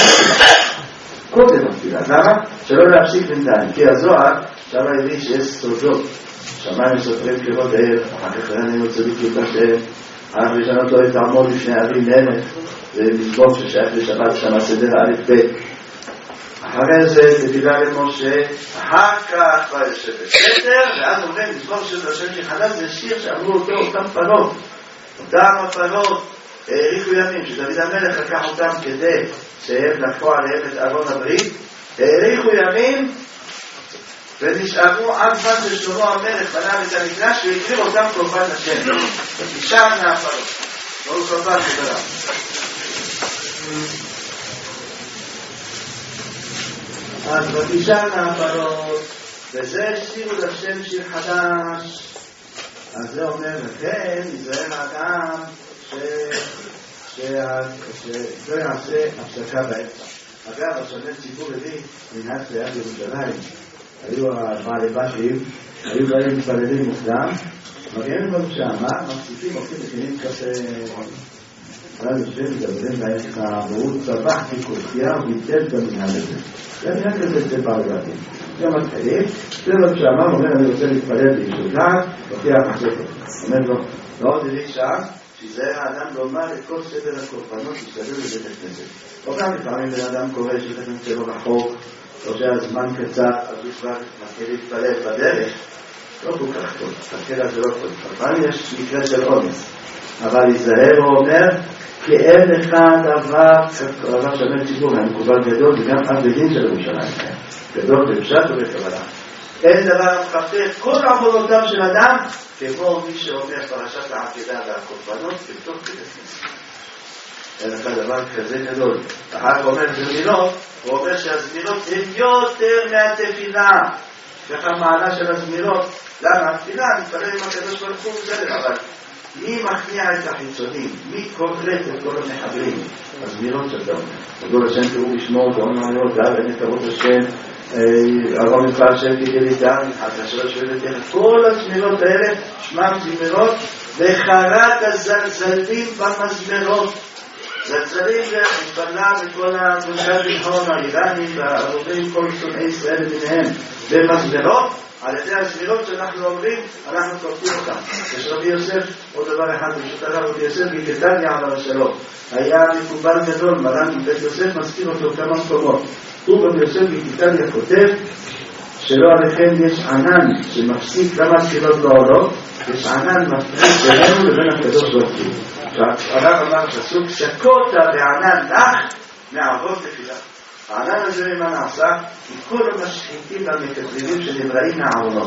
קודם התפילה. למה? שלא להפסיק בינתיים, כי הזוהר, שם הביא שיש סודות, שמיים סופרים כבוד אל, אחר כך ראינו צדיקים בשם, אנחנו לשנות לו את העמוד לפני אבי מלך, ומזמור ששייך לשבת שם סדר א' ב'. אחרי זה תפילה למשה, אחר כך כבר יושב בסתר, ואז אומרים, מזמור של השם יחנן, זה שיר שאמרו אותו, אותם פנות, אותם הפנות, האריכו ימים, שדוד המלך לקח אותם כדי שהם לקחו עליהם את ארון הברית, האריכו ימים, ונשארו עד זמן ששלמה המלך בנה את המקדש, והקריב אותם קורבן השם, ותשאר מהפנות, לא קורבן כדרה. אז בתשעה מהפרות, וזה שיר לשם שיר חדש. אז זה אומר, וכן, יזהר האדם שלא יעשה הפסקה באמצע. אגב, השמן ציבור הביא מנהג ליד ירושלים. היו בעלי בתים, היו באים מתפללים מוקדם, מגיעים לנו שם, מפסיקים, הולכים מכינים כזה, ואז יושבים מדברים באמצע, והוא צבח כקורקיה וביטל את המנהג הזה. זה מנהג כזה אצל בעלי בתים. זה מתחילים, זה לא כשאמר, אומר, אני רוצה להתפלל בישולת, לוקח מחזקת. אומר לו, ועוד הביא שם, שיזהר האדם לומר את כל סדר הקורבנות שיסתדר לבית הכנסת. או גם לפעמים בן אדם קורא שבית הכנסת לא רחוק, או שהזמן קצר, אז הוא כבר מתחיל להתפלל בדרך, לא כל כך טוב, תתחיל על זה לא טוב. לפעמים יש מקרה של אונס, אבל יזהר הוא אומר, כי אין לך דבר שמן ציבור, המקובל גדול, וגם הבדין של ירושלים, גדול בפשט ובקבלה. אין דבר המחפש כל עבודותיו של אדם, כמו מי שאומר פרשת העקדה והקורבנות, בתוך בית הכנסת. אין לך דבר כזה גדול. אחר כך אומר זמירות, הוא אומר שהזמירות הן יותר מהתפילה. ככה מעלה של הזמירות. למה? התפילה, נתפלל עם הקדוש ברוך הוא בסדר, אבל מי מכניע את החיצונים? מי קורט את כל המחברים? הזמירות שאתה אומר. תגול השם תראו בשמו, תאום נעיות, דאב אין תקרות השם, ארון נבחר השם כגליתם, הקשר שואלת איך. כל הזמירות האלה, שמם זמירות, וחרת הזלזלים במזמרות. זלזלים והתפלה בכל המושל ביטחון האיראנים והערובים כל שונאי ישראל לביניהם במזמרות, על ידי הזמירות שאנחנו אומרים, אנחנו קוראים אותם. יש רבי יוסף, עוד דבר אחד, בשותרה רבי יוסף בקטניה על השלום. היה מקובל גדול, מרן בית יוסף מזכיר אותו כמה מקומות. הוא רבי יוסף בקטניה כותב, שלא עליכם יש ענן שמפסיק למה תפילות בעולות, יש ענן מפריד בינינו לבין הקדוש ברוך הוא. הרב אמר פסוק, שקוטה בענן לך מעבוד תפילה. הענן הזה ממה נעשה? מכל המשחיתים והמקטריבים שנבראים מהעוונות.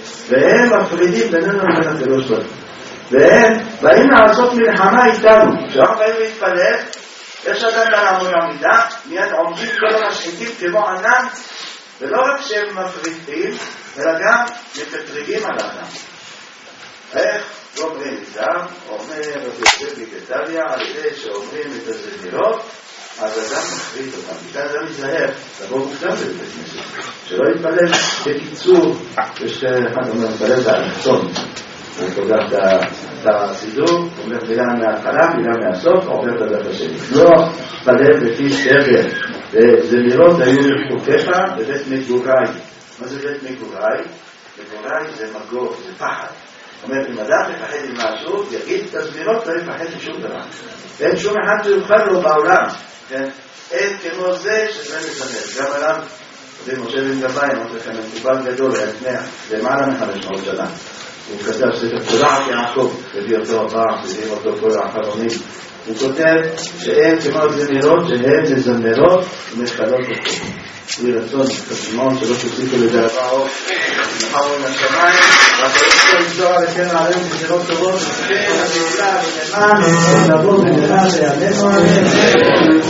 והם מפרידים בינינו לבין הקדוש ברוך הוא. והם באים לעשות מלחמה איתנו. כשאנחנו באים להתפלל, יש אדם לעמוד עמידה, מיד עומדים כל המשחיתים כמו ענן, ולא רק שהם מפרידים, אלא גם מקטריבים על האדם. איך? לא אומרים איתם, אומר רבי יוסף בקטניה, על ידי שאומרים את הזמירות, אז אדם מחריד אותם. מכאן אדם יזהר, לבוא מוקדם בבית הכנסת, שלא יתפלל. בקיצור, יש אחד אומר, מתפלל זה הנחצון. הוא פוגע את הסידור, אומר מילה מההתחלה, מילה מהסוף, עובר את הדף השני. לא תפלל לפי סדר. וזמירות היו לחוקך בבית מגורי. מה זה בית מגורי? מגורי זה מגור, זה פחד. זאת אומרת, אם אדם מפחד עם משהו, יגיד את הזמירות, לא יפחד משום דבר. אין שום אחד שיוכל לו בעולם. אין כמו זה שזה מזמר. גם עליו, משה בן גבאי, אמרתי לכם, מקובל גדול, היה לפני למעלה מ-500 שנה. הוא כתב ספר קולעת יעקב, הביא אותו הבא, הביא אותו כל האחרונים. הוא כותב שאין כמו זמירות, שהן מזמרות ומחלות אותו. יהי רצון, כתמון שלא תוסיפו לדעבה אור, נחרו עם השמיים, ואתה לזור עליכם עליהם בזירות טובות, ותפקו לנעולה ונאמן, ונבוא ונאמן לימינו עליהם.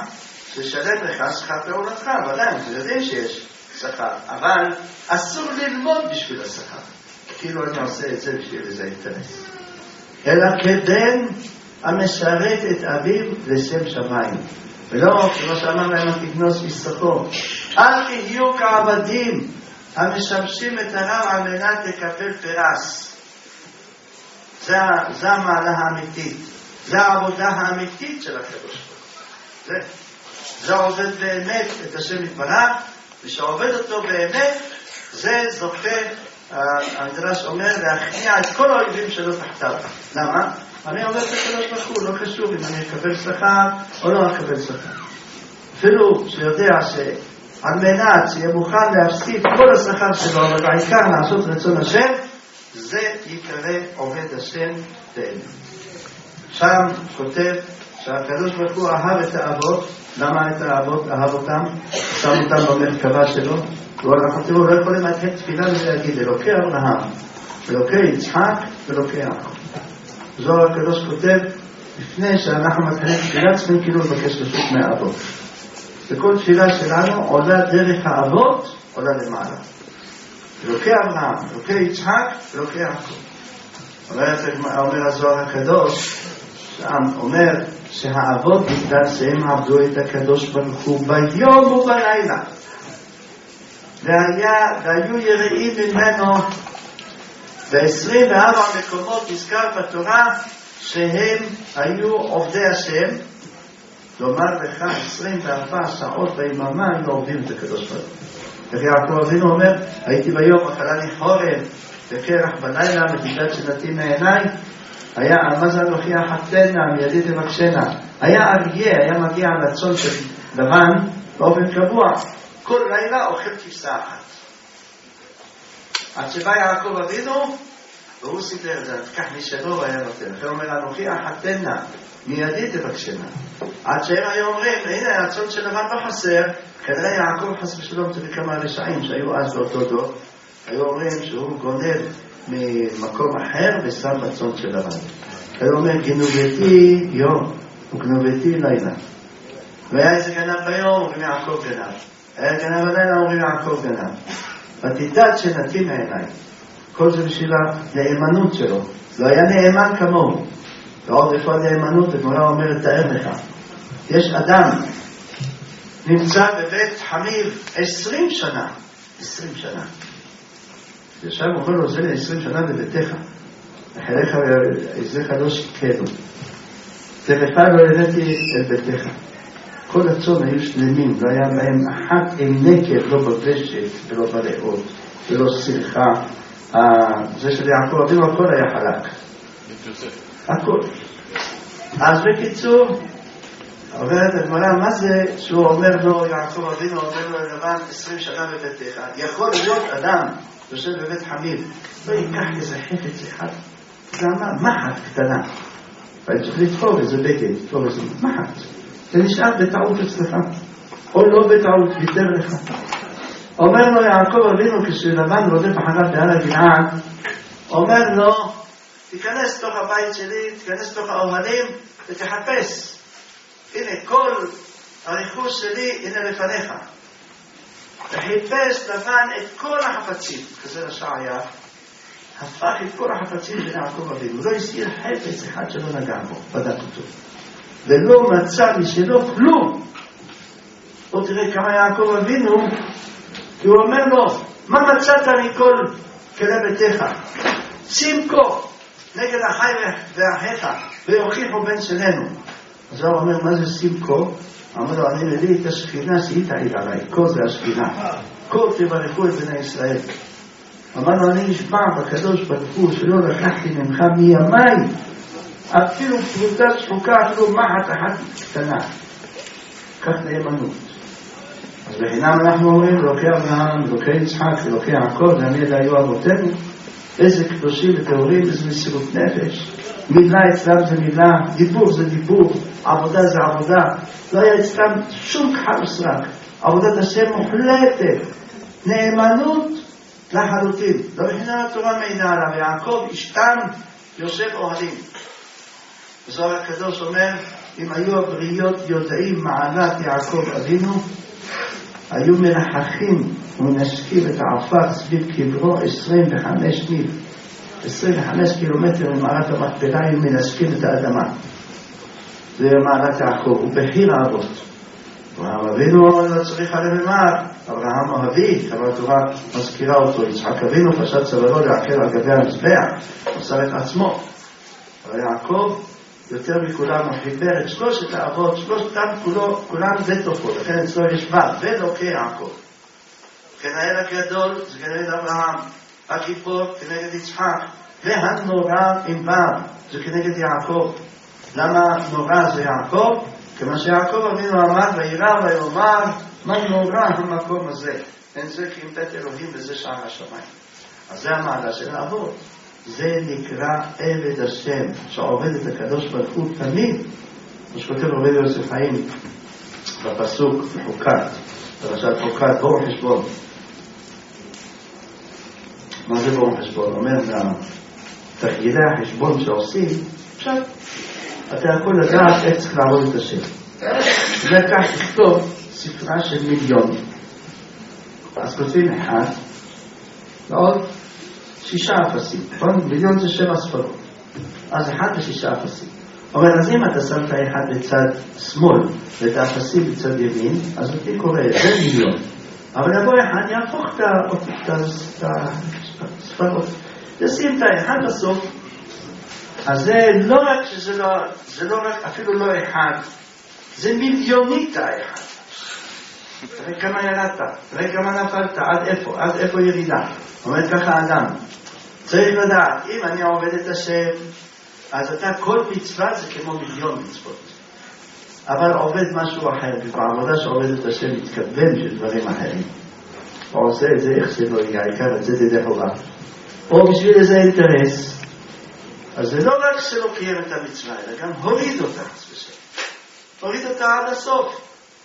ששלם לך שכר פעולתך, ודאי, אנחנו יודעים שיש שכר, אבל אסור ללמוד בשביל השכר. כאילו אני עושה את זה בשביל איזה אינטרס. אלא כבן המשרת את אביו לשם שמיים. ולא, כמו שאמר להם, תגנוס משכו. אל תהיו כעבדים המשמשים את הרב על מנת לקבל פרס. זה המעלה האמיתית. זה העבודה האמיתית של הקדוש ברוך הוא. זה עובד באמת את השם יתברך, ושעובד אותו באמת, זה זוכה, המדרש אומר, להכניע את כל האויבים שלו תחתיו. למה? אני עובד את הקדוש ברוך הוא, לא חשוב אם אני אקבל שכר או לא אקבל שכר. אפילו שיודע על מנת שיהיה מוכן להפסיד כל השכר שלו, ובעיקר לעשות רצון השם, זה יקרא עובד השם תאנה. שם כותב שהקדוש ברוך הוא אהב את האבות. למה את האבות אהב אותם? שם אותם במרכבה שלו. אנחנו לא יכולים להתחיל תפילה ולהגיד אלוקי אברהם, אלוקי יצחק ואלוקי יעקב. זוהר הקדוש כותב, לפני שאנחנו מתחילים תפילה צריכים כאילו לבקש רשות מהאבות. וכל תפילה שלנו עולה דרך האבות, עולה למעלה. אלוקי אברהם, אלוקי יצחק ואלוקי יעקב. אומר הזוהר הקדוש, שם אומר שהאבות בגלל שהם עבדו את הקדוש ברוך הוא ביום ובלילה, והיו יראים ממנו. ב-24 מקומות נזכר בתורה שהם היו עובדי השם. לומר לך 24 שעות ביממה היו עובדים את הקדוש ברוך הוא. יעקב אבינו אומר, הייתי ביום אכלני חורב וקרח בלילה מדידת שנתי מעיניי. היה מה אנוכי החתנה מידי תבקשנה. היה אריה, היה מגיע על הצאן של לבן באופן קבוע, כל לילה אוכל כבשה אחת. עד שבא יעקב אבינו והוא סידר את זה, תקח משלו והיה נותן. אחרי אומר אנוכי החתנה מידי תבקשנה. עד שהם היו אומרים, הנה הצאן של לבן לא חסר. כנראה יעקב חס ושלום תביא כמה רשעים שהיו אז באותו דור, היו אומרים שהוא גונב ממקום אחר ושם בצאן של לבן. היו אומרים גנובתי יום וגנובתי לילה. והיה איזה גנב ביום אומרים יעקב גנב, היה גנב בלילה אומרים יעקב גנב. ותידת שנתי מעיניי. כל זה בשביל הנאמנות שלו. לא היה נאמן כמוהו. ועוד איפה הנאמנות? הגמרא אומרת תאר לך, יש אדם נמצא בבית חמיב 20 שנה. 20 שנה. עכשיו אומר לו, זה 20 שנה בביתך. אחריך ועזריך לא שיקנו. תרפה לא הבאתי אל ביתך. כל הצאן היו שלמים, לא היה בהם אחת עם נקב, לא בבשת ולא בריאות, ולא סליחה. זה של יעקב אבינו, הכל היה חלק. הכל. אז בקיצור, אומרת הגמרא, מה זה שהוא אומר לו, יעקב אבינו אומר לו לבן 20 שנה בביתך? יכול להיות אדם יושב בבית חמיב, לא ייקח איזה חפץ אחד, זה אמר, מחט קטנה. ואני צריך לתפור איזה בגד, לתפור איזה מחט. זה נשאר בטעות אצלך, או לא בטעות, ויתר לך. אומר לו יעקב אבינו, כשלבן רודף אחריו בעל הגלעד, אומר לו, תיכנס תוך הבית שלי, תיכנס תוך האוהלים, ותחפש. הנה כל הריחוש שלי, הנה לפניך. וחיפש לבן את כל החפצים, כזה לשעיה, הפך את כל החפצים של יעקב אבינו, לא הסיר חפץ אחד שלא נגע בו, בדק אותו, ולא מצא משלו כלום. או תראה כמה יעקב אבינו, כי הוא אומר לו, מה מצאת מכל כלי ביתך? שים כה נגד החי ואחיך, ויוכיחו בן שלנו. אז הוא אומר, מה זה שים כה? אמר לו, אני מביא את השכינה שהיא תעיד עליי, כה זה השכינה, כה תברכו את בני ישראל. אמר לו, אני נשבע בקדוש ברוך הוא שלא לקחתי ממך מימי אפילו פרוטה שחוקה, אפילו מחט אחת קטנה. כך נאמנות. אז בחינם אנחנו אומרים, אלוקי אברהם, אלוקי יצחק, אלוקי יעקב, אלה היו אבותינו. איזה קדושים וטהורים, איזה מסירות נפש. מילה אצלם זה מילה, דיבור זה דיבור, עבודה זה עבודה. לא היה אצלם שום כחל וסרק. עבודת השם מוחלטת, נאמנות לחלוטין. לא בחינם התורה מעידה עליו, יעקב אשתם יושב אוהלים. זוהר הקדוש אומר, אם היו הבריות יודעים מעלת יעקב אבינו, היו מנחכים ומנשקים את העפר סביב קברו 25 מיל. 25 קילומטר ממעלת המכפלה היו מנשקים את האדמה. זה מעלת יעקב, הוא בחיר האבות. אברהם אבינו לא צריך עליהם למער, אברהם אבי, אבל התורה מזכירה אותו, יצחק אבינו פשט צווארו לעקר על גבי המזבח, מסר את עצמו. אבל יעקב יותר מכולם הוא חיבר את שלושת האבות, שלושתם כולם בתוכו, לכן אצלו יש בת, ואלוקי יעקב. כן האל הגדול זה כנגד אברהם, הכיפור כנגד יצחק, והנורא עם בר זה כנגד יעקב. למה נורא זה יעקב? כמה שיעקב אבינו עמד וירא ויאמר, מה נורא המקום הזה? אין זה כי אם בית אלוהים וזה שער השמיים. אז זה המעלה של העבוד. זה נקרא עבד השם, שעובד את הקדוש ברוך הוא תמיד. כמו שכותב רבי יוסף חיים בפסוק בחוקת, פרשת חוקת, בואו חשבון. מה זה בואו חשבון? אומר תרגילי החשבון שעושים, עכשיו אתה יכול לדעת איך צריך לעבוד את השם. וכך תכתוב ספרה של מיליון. אז כותבים אחד ועוד 6 אפסים. מיליון זה 7 ספרות. אז 1 ו6 אפסים. אומר, אז אם אתה שמת אחד בצד שמאל ואת האפסים בצד ימין, אז אותי קורא, זה מיליון. אבל יבוא אחד יהפוך את הספרות. ישים את האחד בסוף. אז זה לא רק שזה לא רק אפילו לא אחד, זה מיליונית האחד. תראה כמה ירדת, תראה כמה נפלת, עד איפה ירידה. עומד ככה האדם. צריך לדעת, אם אני עובד את השם, אז אתה כל מצווה זה כמו מיליון מצוות. אבל עובד משהו אחר, ובעבודה שעובד את השם מתכוון של דברים אחרים. הוא עושה את זה איך שלא יהיה, העיקר את זה ידי חובה. או בשביל איזה אינטרס. אז זה לא רק שלא קיים את המצווה, אלא גם הוריד אותה. הוריד אותה עד הסוף.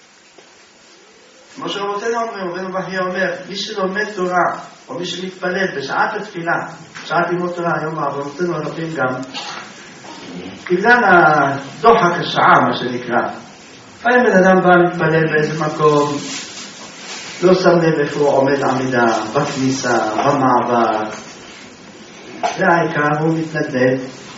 כמו שרבותינו אומרים, רבנו בחייא אומר, מי שלומד תורה, או מי שמתפלל בשעת התפילה, שעת לימוד תורה, היום רבותינו הרבים גם, בגלל הדוחק השעה, מה שנקרא. פעם בן אדם בא להתפלל באיזה מקום, לא שם לב איפה הוא עומד עמידה, בכניסה, במעבר. זה העיקר, הוא מתנדנד.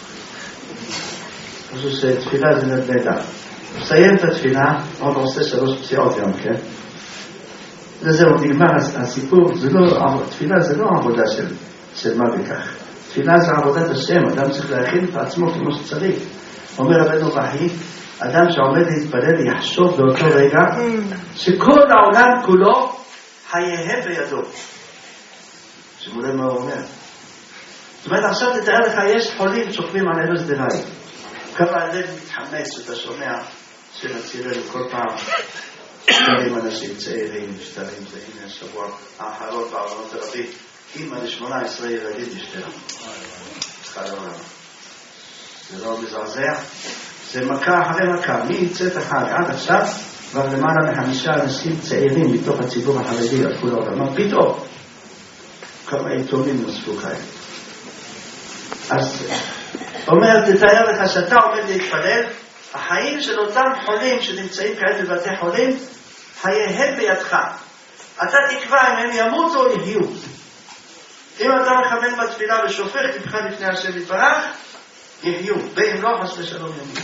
חושב שתפילה זה נדנדה. הוא מסיים את התפילה, עוד עושה 3 פציעות גם, כן? וזהו, נגמר הסיפור. תפילה זה לא עבודה של מה וכך. תפילה זה עבודת השם, אדם צריך להכין את עצמו כמו שצריך. אומר רבנו בחייא, אדם שעומד להתפלל יחשוב באותו רגע שכל העולם כולו חייהם בידו. שמולה מה הוא אומר. זאת אומרת, עכשיו תתאר לך, יש חולים שוכבים על ערש דווי. כמה הלב מתחמץ שאתה שומע שנצירנו כל פעם שתרים אנשים צעירים, שתרים זה הנה השבוע האחרון בעוונות הרבים. אמא ל18 ילדים נשתרה. אחד העולם. זה לא מזעזע. זה מכה אחרי מכה. מי יצאת אחד עד עכשיו כבר למעלה מ5 אנשים צעירים מתוך הציבור החרדי על כל העולם. מה פתאום? כמה יתומים נוספו כאלה. אז אומר, תתאר לך שאתה עומד להתפלל, החיים של אותם חולים שנמצאים כעת בבתי חולים, חייהם בידך. אתה תקבע אם הם ימותו או יחיו. אם אתה מכוון בתפילה ושופך לבך לפני השם יתברך, יחיו. ואם לא, חס ושלום ימותו.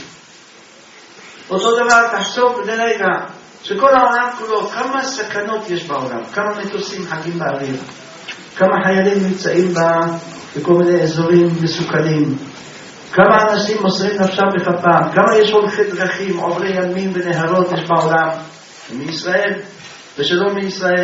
אותו דבר תחשוב לרגע שכל העולם כולו, כמה סכנות יש בעולם, כמה מטוסים חגים באוויר, כמה חיילים נמצאים בכל מיני אזורים מסוכנים, כמה אנשים מוסרים נפשם בכפם, כמה יש הולכי דרכים, עוברי ימים ונהרות יש בעולם, מישראל ושלא מישראל,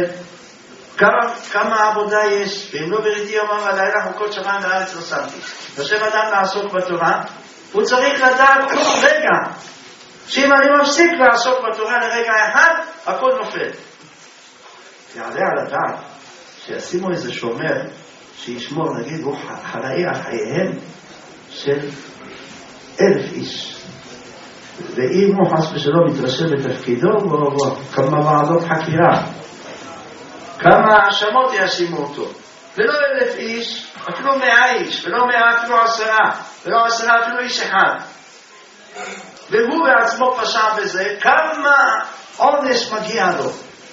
כמה עבודה יש, ואם לא בריתי יומם ולילה חוקות שמיים וארץ לא שמתי. לשם אדם לעסוק בתורה, הוא צריך לדעת כל רגע, שאם אני מפסיק לעסוק בתורה לרגע אחד, הכל נופל. יעלה על הדעת שישימו איזה שומר שישמור, נגיד, הוא חראי על חייהם של 1,000 איש. ואם הוא חס ושלום מתרשם בתפקידו, כמה ועדות חקירה, כמה האשמות יאשימו אותו. ולא 1,000 איש, אפילו 100 איש, ולא 100 אפילו 10, ולא 10 אפילו איש אחד. והוא בעצמו פשע בזה, כמה עונש מגיע לו.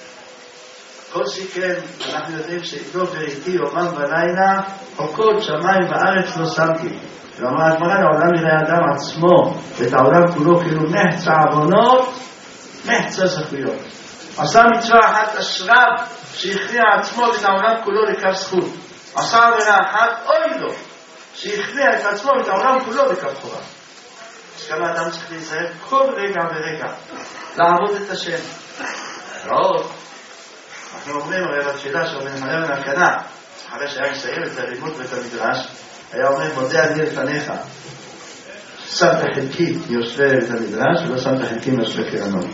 כל שכן, אנחנו יודעים שלא בריתי יומם ולילה, חוקות שמיים וארץ לא שמתי. ואמרה הגמרא, העולם יראה אדם עצמו, ואת העולם כולו כאילו מחצה עוונות, מחצה זכויות. עשה מצווה אחת אשריו, שהכריע עצמו ואת העולם כולו לקו זכות. עשה עבירה אחת, אוי לו, שהכריע את עצמו ואת העולם כולו לקו חובה. אז כמה אדם צריך להיזהר כל רגע ורגע, לעבוד את השם. רעות. אנחנו אומרים, הרי בתפילה שאומרים חלם מהקנה, אחרי שהיה מסיים את הלימוד ואת המדרש, היה אומר, מודה אני לפניך. שמת חלקית יושבי את המדרש, ולא שמת חלקים יושבי קרנות.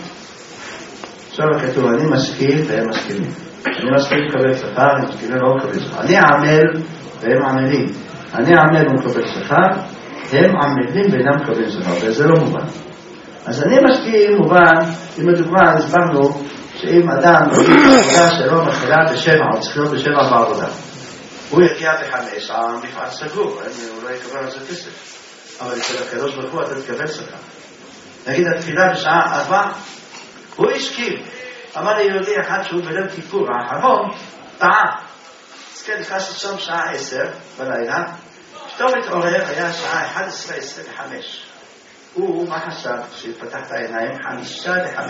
עכשיו כתוב, אני משכיל והם משכילים. אני משכיל לקבל שכר, הם משכילים לא מקבל שכר. אני עמל והם עמלים. אני עמל ומקבל שכר, הם עמלים ואינם מקבלים שכר, וזה לא מובן. אז אני משכיל מובן, אם לדוגמה הסברנו, שאם אדם מביא עבודה שלו מתחילה ב7, או צריך להיות ב7 בעבודה, הוא יגיע ב5, המפעל סגור, הוא לא יקבל על זה כסף. אבל אצל הקדוש ברוך הוא אתה תקבל שכר. נגיד התפילה בשעה 4, הוא השכיל. אמר לי יהודי אחד שהוא בליל כיפור האחרון, טעה. אז כן, נכנס לסום שעה 10 בלילה, פתאום התעורר, היה שעה 11:25. הוא, מה חשב? כשפתח את העיניים, 5:55.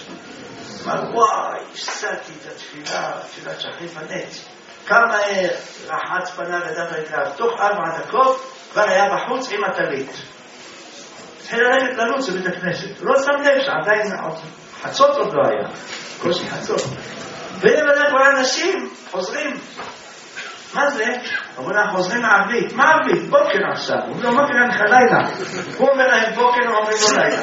אמר, וואי, הפסדתי את התפילה, תפילת שחרית בנץ. כמה רחץ פנה לדף הרגליו, תוך 4 דקות, כבר היה בחוץ עם הטלית. התחיל ללכת לרוץ בבית הכנסת. הוא לא שם לב שעדיין חצות עוד לא היה. קושי חצות. והנה בדרך כלל אנשים חוזרים. מה זה? אנחנו חוזרים מערבית. מה ערבית? בוקר עכשיו. הוא לא בוקר אין לך לילה. הוא אומר להם בוקר, הוא אומר לו לילה.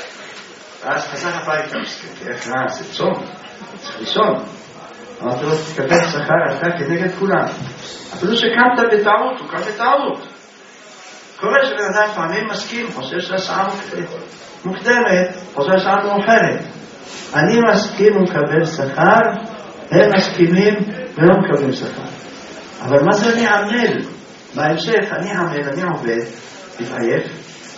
ואז חזר הביתה. איך רע? זה צום. צריך לישון. אמרתי לו, תקבל שכר אתה כנגד כולם. אפילו שקמת בטעות, הוא קם בטעות. קורה שבן אדם פעמים מסכים, חושב שהשעה מוקדמת, חושב שהשעה מאוחרת. אני מסכים ומקבל שכר, הם מסכימים ולא מקבלים שכר. אבל מה זה אני עמל? בהמשך, אני עמל, אני עובד, מתעייף,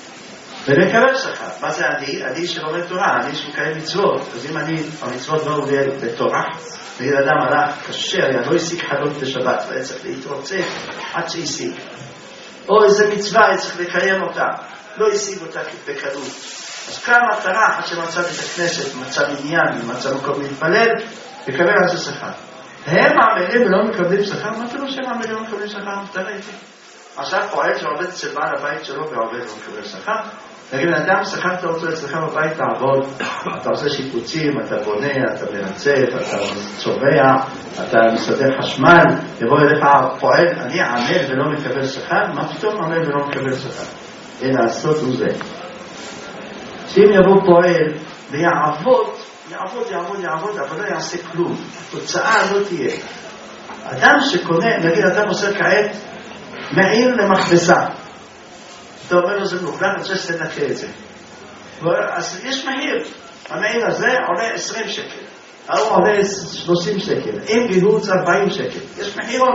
ומקבל שכר. מה זה אני? אני שלומד תורה, אני שמקיים מצוות. אז אם אני, המצוות לא עובד בתורה, נגיד אדם הלך קשה, היה לא השיג חלות בשבת, והיה צריך להתרוצץ עד שהשיג. או איזה מצווה, צריך לקיים אותה. לא השיג אותה בקלות. אז כמה מטרה, עד שמצא בית הכנסת, מצא עניין, מצא מקום להתפלל, יקבל על זה שכר. הם עמלים ולא מקבלים שכר, מה כאילו שהם עמלים ולא מקבלים שכר? תראה איתי. עכשיו פועל שעובד אצל בעל הבית שלו ועובד ולא מקבל שכר. נגיד, אדם שכרת אותו אצלך בבית לעבוד, אתה עושה שיפוצים, אתה בונה, אתה מרצף, אתה צובע, אתה מסדר חשמל, יבוא אליך פועל, אני עמל ולא מקבל שכר, מה פתאום עמל ולא מקבל שכר? אין לעשות הוא זה. שאם יבוא פועל ויעבוד, אבל לא יעשה כלום, התוצאה לא תהיה. אדם שקונה, נגיד, אדם עושה כעת מעיר למכבסה, אתה אומר לו זה מוחלט, אני רוצה שתנקה את זה. אז יש מחיר. המעיר הזה עולה 20 שקל. הוא עולה 30 שקל. אם גיהוץ 40 שקל. יש מחירון.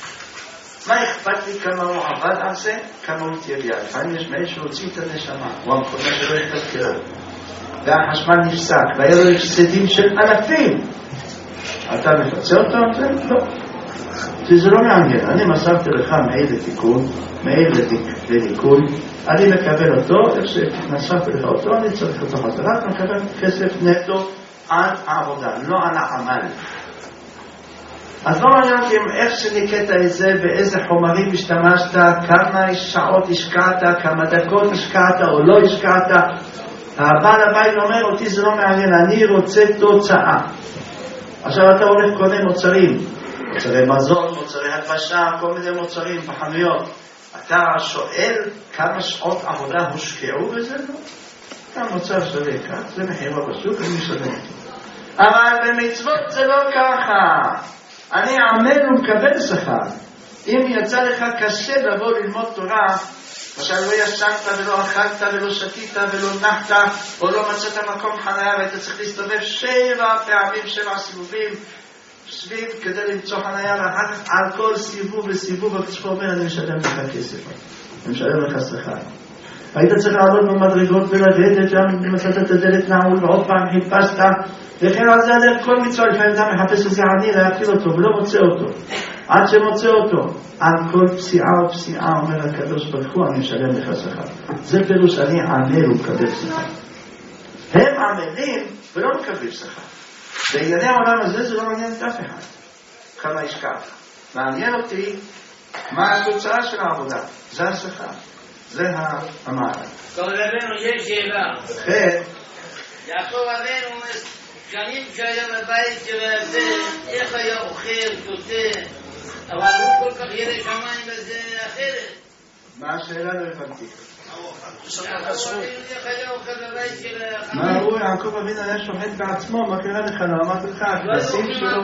מה אכפת לי כמה הוא עבד על זה? כמה הוא תהיה. לפעמים יש מעיר שהוציא את הנשמה. הוא המקום שלא יתזכר. והחשמל נפסק. והיו לו הפסדים של אלפים. אתה מפצה אותו על זה? לא. זה לא מעניין. אני מסרתי לך מעיר לתיקון. מעיר לדיקון, אני מקבל אותו, איך שנשאתי לך אותו, אני צריך אותו חזרה, אתה מקבל כסף נטו על העבודה, לא על העמל. אז לא מעניין אותי איך שניקית את זה, באיזה חומרים השתמשת, כמה שעות השקעת, כמה דקות השקעת או לא השקעת. הבעל הבית אומר אותי זה לא מעניין, אני רוצה תוצאה. עכשיו אתה הולך קונה מוצרים, מוצרי מזון, מוצרי הדבשה, כל מיני מוצרים בחנויות. אתה שואל כמה שעות עבודה הושקעו בזה? לא. אתה מוצר שווה כך, זה מחירו בשוק, אני משלם. אבל במצוות זה לא ככה. אני עמל ומקבל שכר. אם יצא לך קשה לבוא ללמוד תורה, למשל לא ישנת ולא אכלת ולא שתית ולא נחת, או לא מצאת מקום חניה והיית צריך להסתובב 7 פעמים 7 סיבובים, סביב כדי למצוא חניה, ואחר כך על כל סיבוב וסיבוב הקצפה אומר אני משלם לך כסף, אני משלם לך שכר. היית צריך לעבוד במדרגות ולרדת שם, אם מצאת את הדלת נעול ועוד פעם חיפשת, וכן על זה הדרך כל מצווה, לפעמים אתה מחפש איזה עני להפיל אותו ולא מוצא אותו, עד שמוצא אותו, על כל פסיעה ופסיעה אומר הקדוש ברוך הוא אני משלם לך שכר. זה פירוש אני עמל ומקבל שכר. הם עמלים ולא מקבלים שכר. בענייני העולם הזה זה לא מעניין את אף אחד. כמה השקעת. מעניין אותי מה התוצאה של העבודה. זה השכר. זה המעלה.
טוב רבנו, יש שאלה.
כן.
יעקב אבינו, שנים שהיה בבית של הזה, איך היה אוכל, שותה, אבל הוא כל כך ירא שמיים בזה אחרת.
מה השאלה לא הבנתי? מה הוא יעקב אבינו היה שוחט בעצמו? מה קרה לך? לא אמרתי לך, הכנסים שלו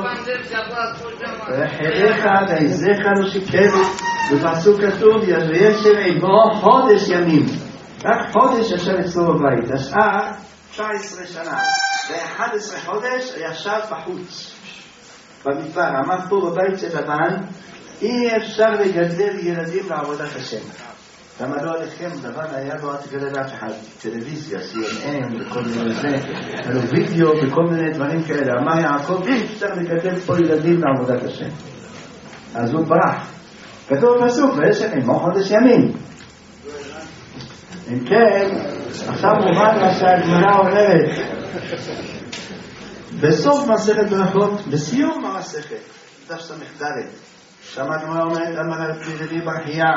רחליך ועזיך לא שיקרו. בפסוק כתוב וישב עמו חודש ימים, רק חודש ישב אצלו בבית. השאר 19 שנה ו11 חודש ישב בחוץ במדבר. אמר פה בבית של לבן אי אפשר לגדל ילדים לעבודת השם. למה לא עליכם? לבן היה לו תגדל אף אחד, טלוויזיה, CNN וכל מיני זה, היה לו וידאו וכל מיני דברים כאלה. אמר יעקב אי אפשר לגדל פה ילדים לעבודת השם, אז הוא ברח. כתוב בפסוק וישב עמו חודש ימים. אם כן, עכשיו מובן מה שהגמרא אומרת בסוף מסכת ברכות, בסיום המסכת דף ס"ד, שם הגמרא אומרת אמר רבי ברכיה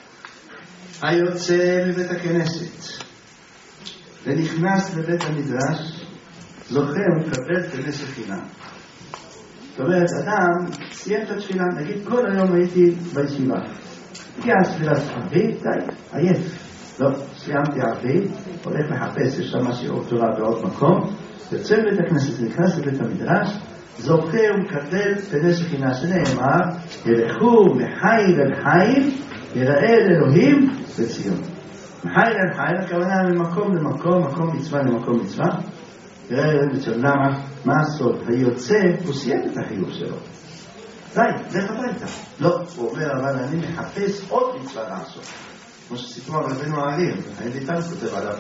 היוצא מבית הכנסת ונכנס לבית המדרש זוכה ומקבל פרס חינם. זאת אומרת, אדם סיים את התפילה, נגיד כל היום הייתי בישיבה, הגיע תפילת ערבית, די, עייף, לא, סיימתי ערבית, הולך לחפש, יש שם שיעור תורה בעוד מקום, יוצא לבית הכנסת, נכנס לבית המדרש, זוכה ומקבל פרס חינם, שנאמר ילכו מחיים אל חיים יראה אל אלוהים בציון. מחיים אל חיים, הכוונה ממקום למקום, מקום מצווה למקום מצווה. יראה אלוהים בציון. למה? מה הסוד? היוצא הוא סיים את החיוב שלו, די, לך הביתה. לא, הוא אומר אבל אני מחפש עוד מצווה לעשות, כמו שסיפרו על רבינו הערים. האליטן כותב עליו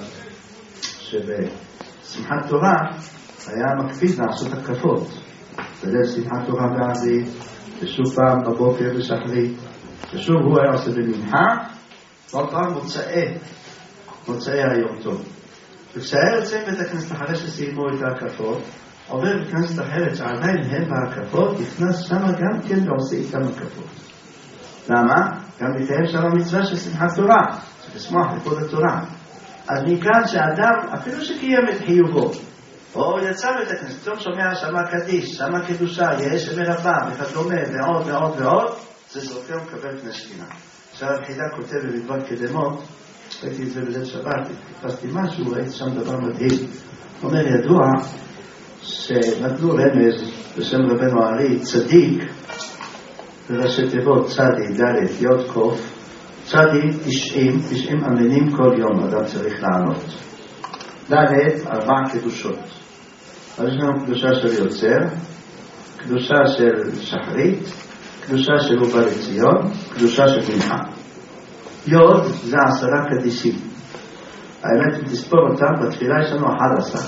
שבשמחת תורה היה מקפיד לעשות הקפות, בליל שמחת תורה בערבית, ושוב פעם בבוקר בשחרית, ושוב הוא היה עושה במנחה, ועוד פעם מוצאי היום טוב. וכשהיה יוצא בית הכנסת אחרי שסיימו את ההקפות, עובר בכנסת אחרת שעדיין הם בהקפות, נכנס שם גם כן ועושה איתם הקפות. למה? גם לקיים שם המצווה של שמחת תורה, שתשמח לכבוד התורה. אז מכאן שאדם, אפילו שקיים את חיובו, או יצא בית הכנסת, פתאום שומע שמה קדיש, שמה קדושה, יש מרבה וכדומה ועוד ועוד ועוד, זה זוכה ומקבל פני שכינה. עכשיו החידה כותב במדבר קדמות, ראיתי את זה בליל שבת, חיפשתי משהו, ראיתי שם דבר מדהים. אומר ידוע שנתנו רמז בשם רבנו הארי, צדיק, בראשי תיבות צדי, ד' י' ק', צדי 90 אמינים כל יום אדם צריך לענות. ד' 4 קדושות. אז יש לנו קדושה של יוצר, קדושה של שחרית, קדושה של ובא לציון, קדושה של מנחה. יוד זה 10 קדישים. האמת אם תספור אותם, בתפילה יש לנו 11,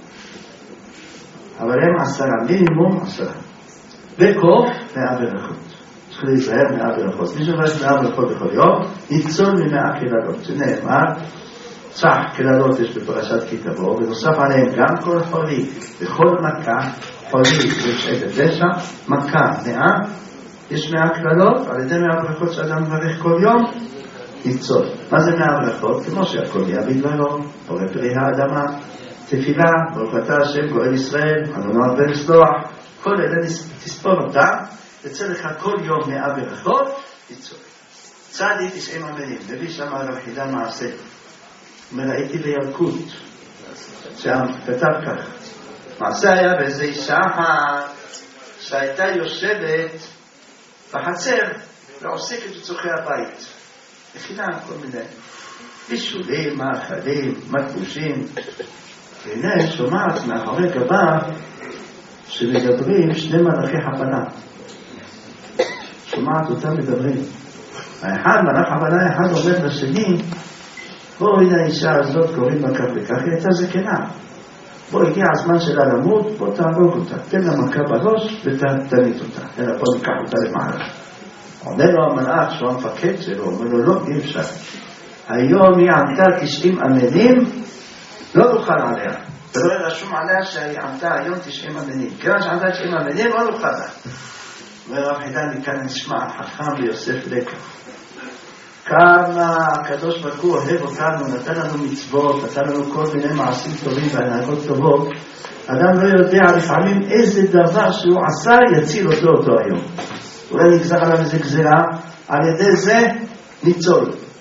אבל הם 10, מינימום 10. וקוף 100 ברכות. צריך להיזהר 100 ברכות. מי שבא 100 ברכות בכל יום, ניצול מ100 קללות, שנאמר צח קללות יש בפרשת כי תבוא, ונוסף עליהם גם כל חולי, וכל מכה, חולי ושעת הדשא, מכה 100, יש 100 קללות, על ידי 100 ברכות שאדם מברך כל יום, ניצול. מה זה 100 ברכות? כמו שהכל יהיה בדברו, בורא פרי האדמה, תפילה, ברוך אתה השם גואל ישראל, אדוני הרבה לסלוח, כל אלה תספור אותה, יצא לך כל יום 100 ברכות, ניצול. צדי 90 אמינים, מביא שם הרב חידה מעשה. ראיתי בילקוט שם כתב כך, מעשה היה באיזו אישה שהייתה יושבת בחצר ועוסקת בצורכי הבית, מכינה כל מיני בישולים, מאכלים, מטבושים, והנה שומעת מאחורי גבה שמדברים 2 מלאכי חבלה, שומעת אותם מדברים. האחד מלאך חבלה אחד אומר לשני, בוא הנה האישה הזאת קוראים לה כך וכך, היא הייתה זקנה, בוא הגיע הזמן שלה למות, בוא תהרוג אותה, תן לה מכה בראש ותמית אותה, אלא בוא ניקח אותה למעלה. עונה לו המלאך שהוא המפקד שלו, אומר לו לא, אי אפשר, היום היא עמדה 90 אמינים, לא תוכל עליה, ולא רשום עליה שהיא עמדה היום 90 אמינים, כיוון שעמדה 90 אמינים לא תוכל לה. אומר רב חידה מכאן נשמע חכם ויוסף לקח, כמה הקדוש ברוך הוא אוהב אותנו, נתן לנו מצוות, נתן לנו כל מיני מעשים טובים והנהגות טובות. אדם לא יודע לפעמים איזה דבר שהוא עשה יציל אותו היום. אולי נגזר עליו איזה גזירה, על ידי זה ניצול.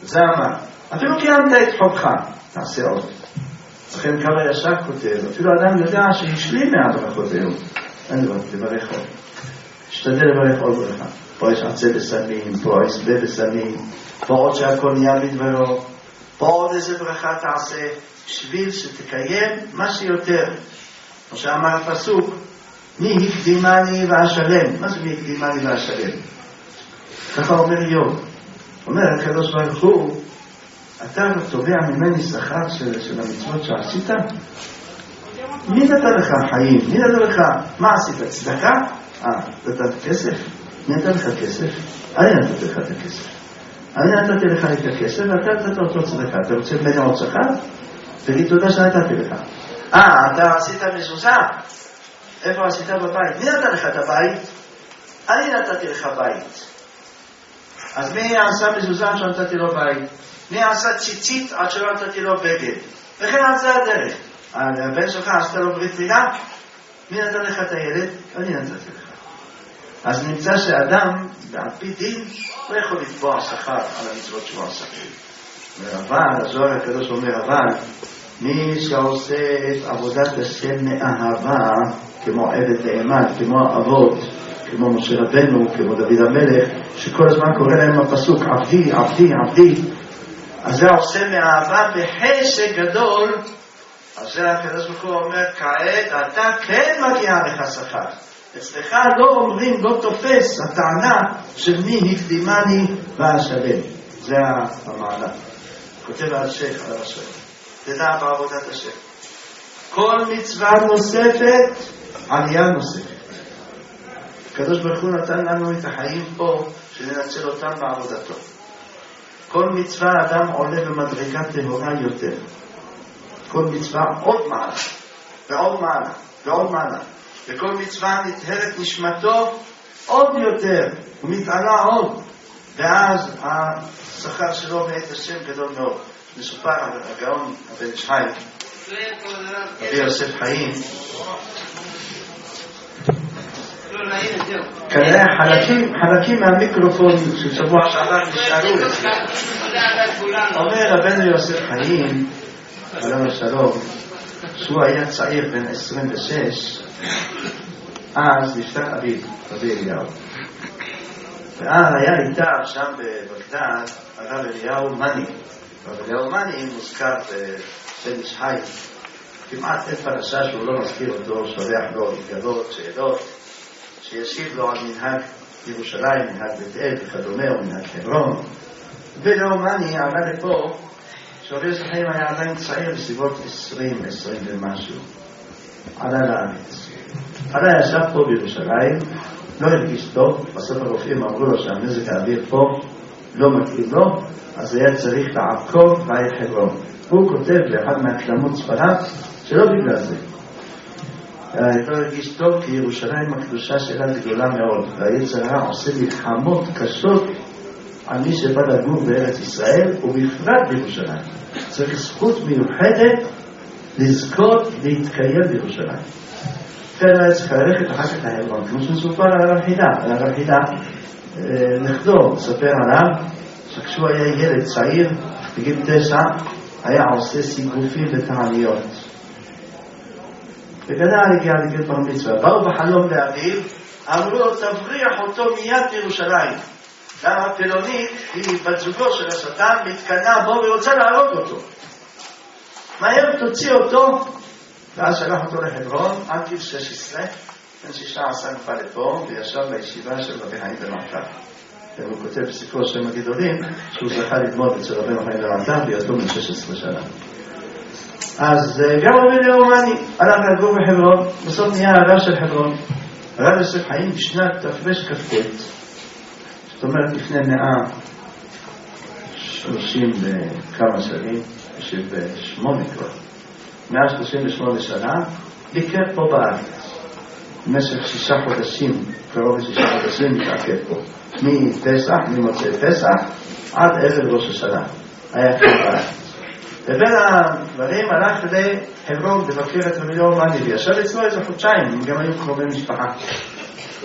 זה המן. אפילו קיימת את חובך, תעשה עוד. לכן קו הישר כותב, אפילו אדם יודע שהשלים מהברכות היום. אין דבר, תברך עוד. תשתדל לברך עוד ברכה. פה יש עצה בסמים, פה יש שדה בסמים, פה עוד שהכל נהיה בדברו, פה עוד איזה ברכה תעשה, בשביל שתקיים מה שיותר. כמו שאמר הפסוק, מי הקדימני ואשלם. מה זה מי הקדימני ואשלם? ככה אומר איוב. אומר הקדוש ברוך הוא, אתה תובע ממני שכר של המצוות שעשית? מי נתן לך חיים? מי נתן לך? מה עשית? צדקה? נתת כסף? מי נתן לך כסף? אני נתתי לך את הכסף. אני נתתי לך את הכסף ואתה נתת אותו צדקה. אתה רוצה ממני עוד שכר? תגיד תודה שנתתי לך. אתה עשית מזוזה? איפה עשית בבית? מי נתן לך את הבית? אני נתתי לך בית. אז מי עשה מזוזה עד שנתתי לו בית? מי עשה ציצית עד שלא נתתי לו בגד? וכן על זה הדרך. הבן שלך עשתה לו ברית מילה? מי נתן לך את הילד? אני נתתי לך. אז נמצא שאדם, על פי דין, לא יכול לתבוע שכר על המצוות שהוא עשה. אבל, הזוהר הקדוש אומר, אבל, מי שעושה את עבודת השם מאהבה, כמו עבד נאמן, כמו אבות, כמו משה רבנו, כמו דוד המלך, שכל הזמן קורא להם הפסוק, עבדי, עבדי, עבדי, אז זה עושה מאהבה בחשק גדול. אז זה הקדוש ברוך הוא אומר, כעת אתה כן מגיע לך שכר. אצלך לא אומרים, לא תופס הטענה של מי הקדימני ואשלם. זה המעלה. כותב על שייך, על השם. תדע בעבודת השם. כל מצווה נוספת, עלייה נוספת. הקדוש ברוך הוא נתן לנו את החיים פה, שננצל אותם בעבודתו. כל מצווה אדם עולה במדרגה טהורה יותר. כל מצווה עוד מעלה, ועוד מעלה, ועוד מעלה. וכל מצווה נטהרת נשמתו עוד יותר, הוא מתעלה עוד. ואז השכר שלו בעת השם גדול מאוד. מסופר על הגאון הבן איש חי, רבי יוסף חיים, כנראה חלקים מהמיקרופון של שבוע שעבר נשארו לזה. אומר הבן יוסף חיים, עליו השלום, שהוא היה צעיר בן 26, אז נפטר אביו, רבי אליהו. ואז היה איתה שם בבגדד, הרב אליהו מני. רב אליהו מני מוזכר בן איש חי. כמעט אין פרשה שהוא לא מזכיר אותו, שולח לו התגלות, שאלות, שישיב לו על מנהג ירושלים, מנהג בית אל וכדומה, או מנהג חברון. ולאומני עלה לפה, שרבי יוסף חיים היה עדיין צעיר בסביבות 20 ומשהו. עלה לארץ. עלה ישב פה בירושלים, לא הרגיש טוב, בסוף הרופאים אמרו לו שהמזג האוויר פה לא מתאים לו, אז היה צריך לעקוב בית חברון. הוא כותב לאחד מהקדמות ספרד שלא בגלל זה. לא הרגיש טוב כי ירושלים הקדושה שלה גדולה מאוד, והיצר הרע עושה מלחמות קשות על מי שבא לגור בארץ ישראל, ובפרט בירושלים. צריך זכות מיוחדת לזכות להתקיים בירושלים. לכן היה צריך ללכת אחר כך להברון, כמו שמסופר על הרב חידה. הרב חידה נכדו מספר עליו שכשהוא היה ילד צעיר, בגיל 9, היה עושה סיגופים ותעניות. וגדל הגיע לגיל בר מצווה. באו בחלום לאביו, אמרו לו תבריח אותו מיד לירושלים. למה פלונית היא בת זוגו של השטן, מתקנה בו ורוצה להרוג אותו. מהר תוציא אותו, ואז שלח אותו לחברון עד גיל 16, בן 16 נפל לפה וישב בישיבה של רבי חיים בן עטר. והוא כותב בספרו שם הגידולים שהוא זכה ללמוד אצל רבי חיים בן עטר בהיותו בן 16 שנה. אז גם רבי לאומני הלך לגור בחברון, בסוף נהיה הרב של חברון. הרב יוסף חיים בשנת תפרש כ"ט, זאת אומרת לפני 130 וכמה שנים, 38 כבר, 138 שנה, ביקר פה בארץ. במשך 6 חודשים, קרוב ל6 חודשים מתעכב פה. מפסח, ממוצאי פסח, עד ערב ראש השנה. היה כאן בארץ. ובין הדברים הלך לחברון לבקר את רבי לאומני, וישב אצלו איזה חודשיים, הם גם היו קרובי משפחה.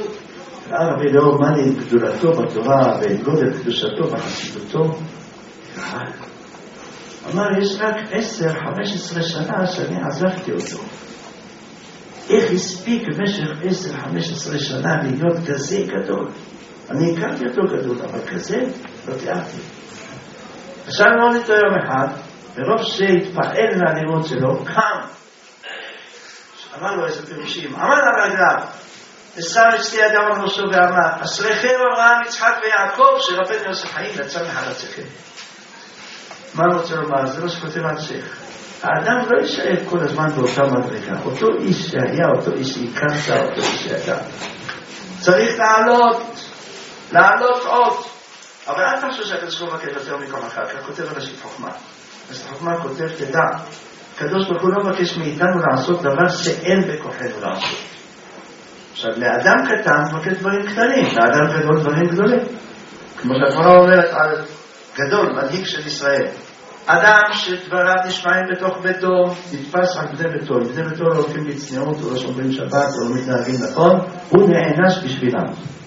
רבי לאומני, גדולתו בתורה וגודל קדושתו בחסידותו,
אמר, יש רק 10-15 שנה שאני עזבתי אותו. איך הספיק במשך 10-15 שנה להיות כזה גדול? אני הכרתי אותו גדול, אבל כזה לא תיארתי. עכשיו לא נתו יום אחד, ברוב שהתפעל מהלימוד שלו, קם. אמר לו איזה פירושים, עמד על רגליו, ושם את שתי ידיו על ראשו ואמר, אשריכם אברהם, יצחק ויעקב, שרבנו יוסף חיים יצא מחלציכם. מה אני רוצה לומר? זה לא שכותב הנשך. האדם לא יישאר כל הזמן באותה מדרגה. אותו איש שהיה, אותו איש שהכרת, אותו איש שהייתה. צריך לעלות עוד. אבל אל תחשוב שהקדוש ברוך הוא מבקש יותר מכל אחר, כי כותב אנשים חוכמה. אז החוכמה כותב, תדע, הקדוש ברוך הוא לא מבקש מאיתנו לעשות דבר שאין בכוחנו לעשות. עכשיו, לאדם קטן מבקש דברים קטנים, לאדם גדול דברים גדולים. כמו שהתורה אומרת על גדול, מנהיג של ישראל. אדם שדבריו נשמעים בתוך ביתו, נתפס על בני ביתו. בני ביתו לא הולכים בצניעות, או לא שומרים שבת, או לא מתנהגים נכון, הוא נענש בשבילם.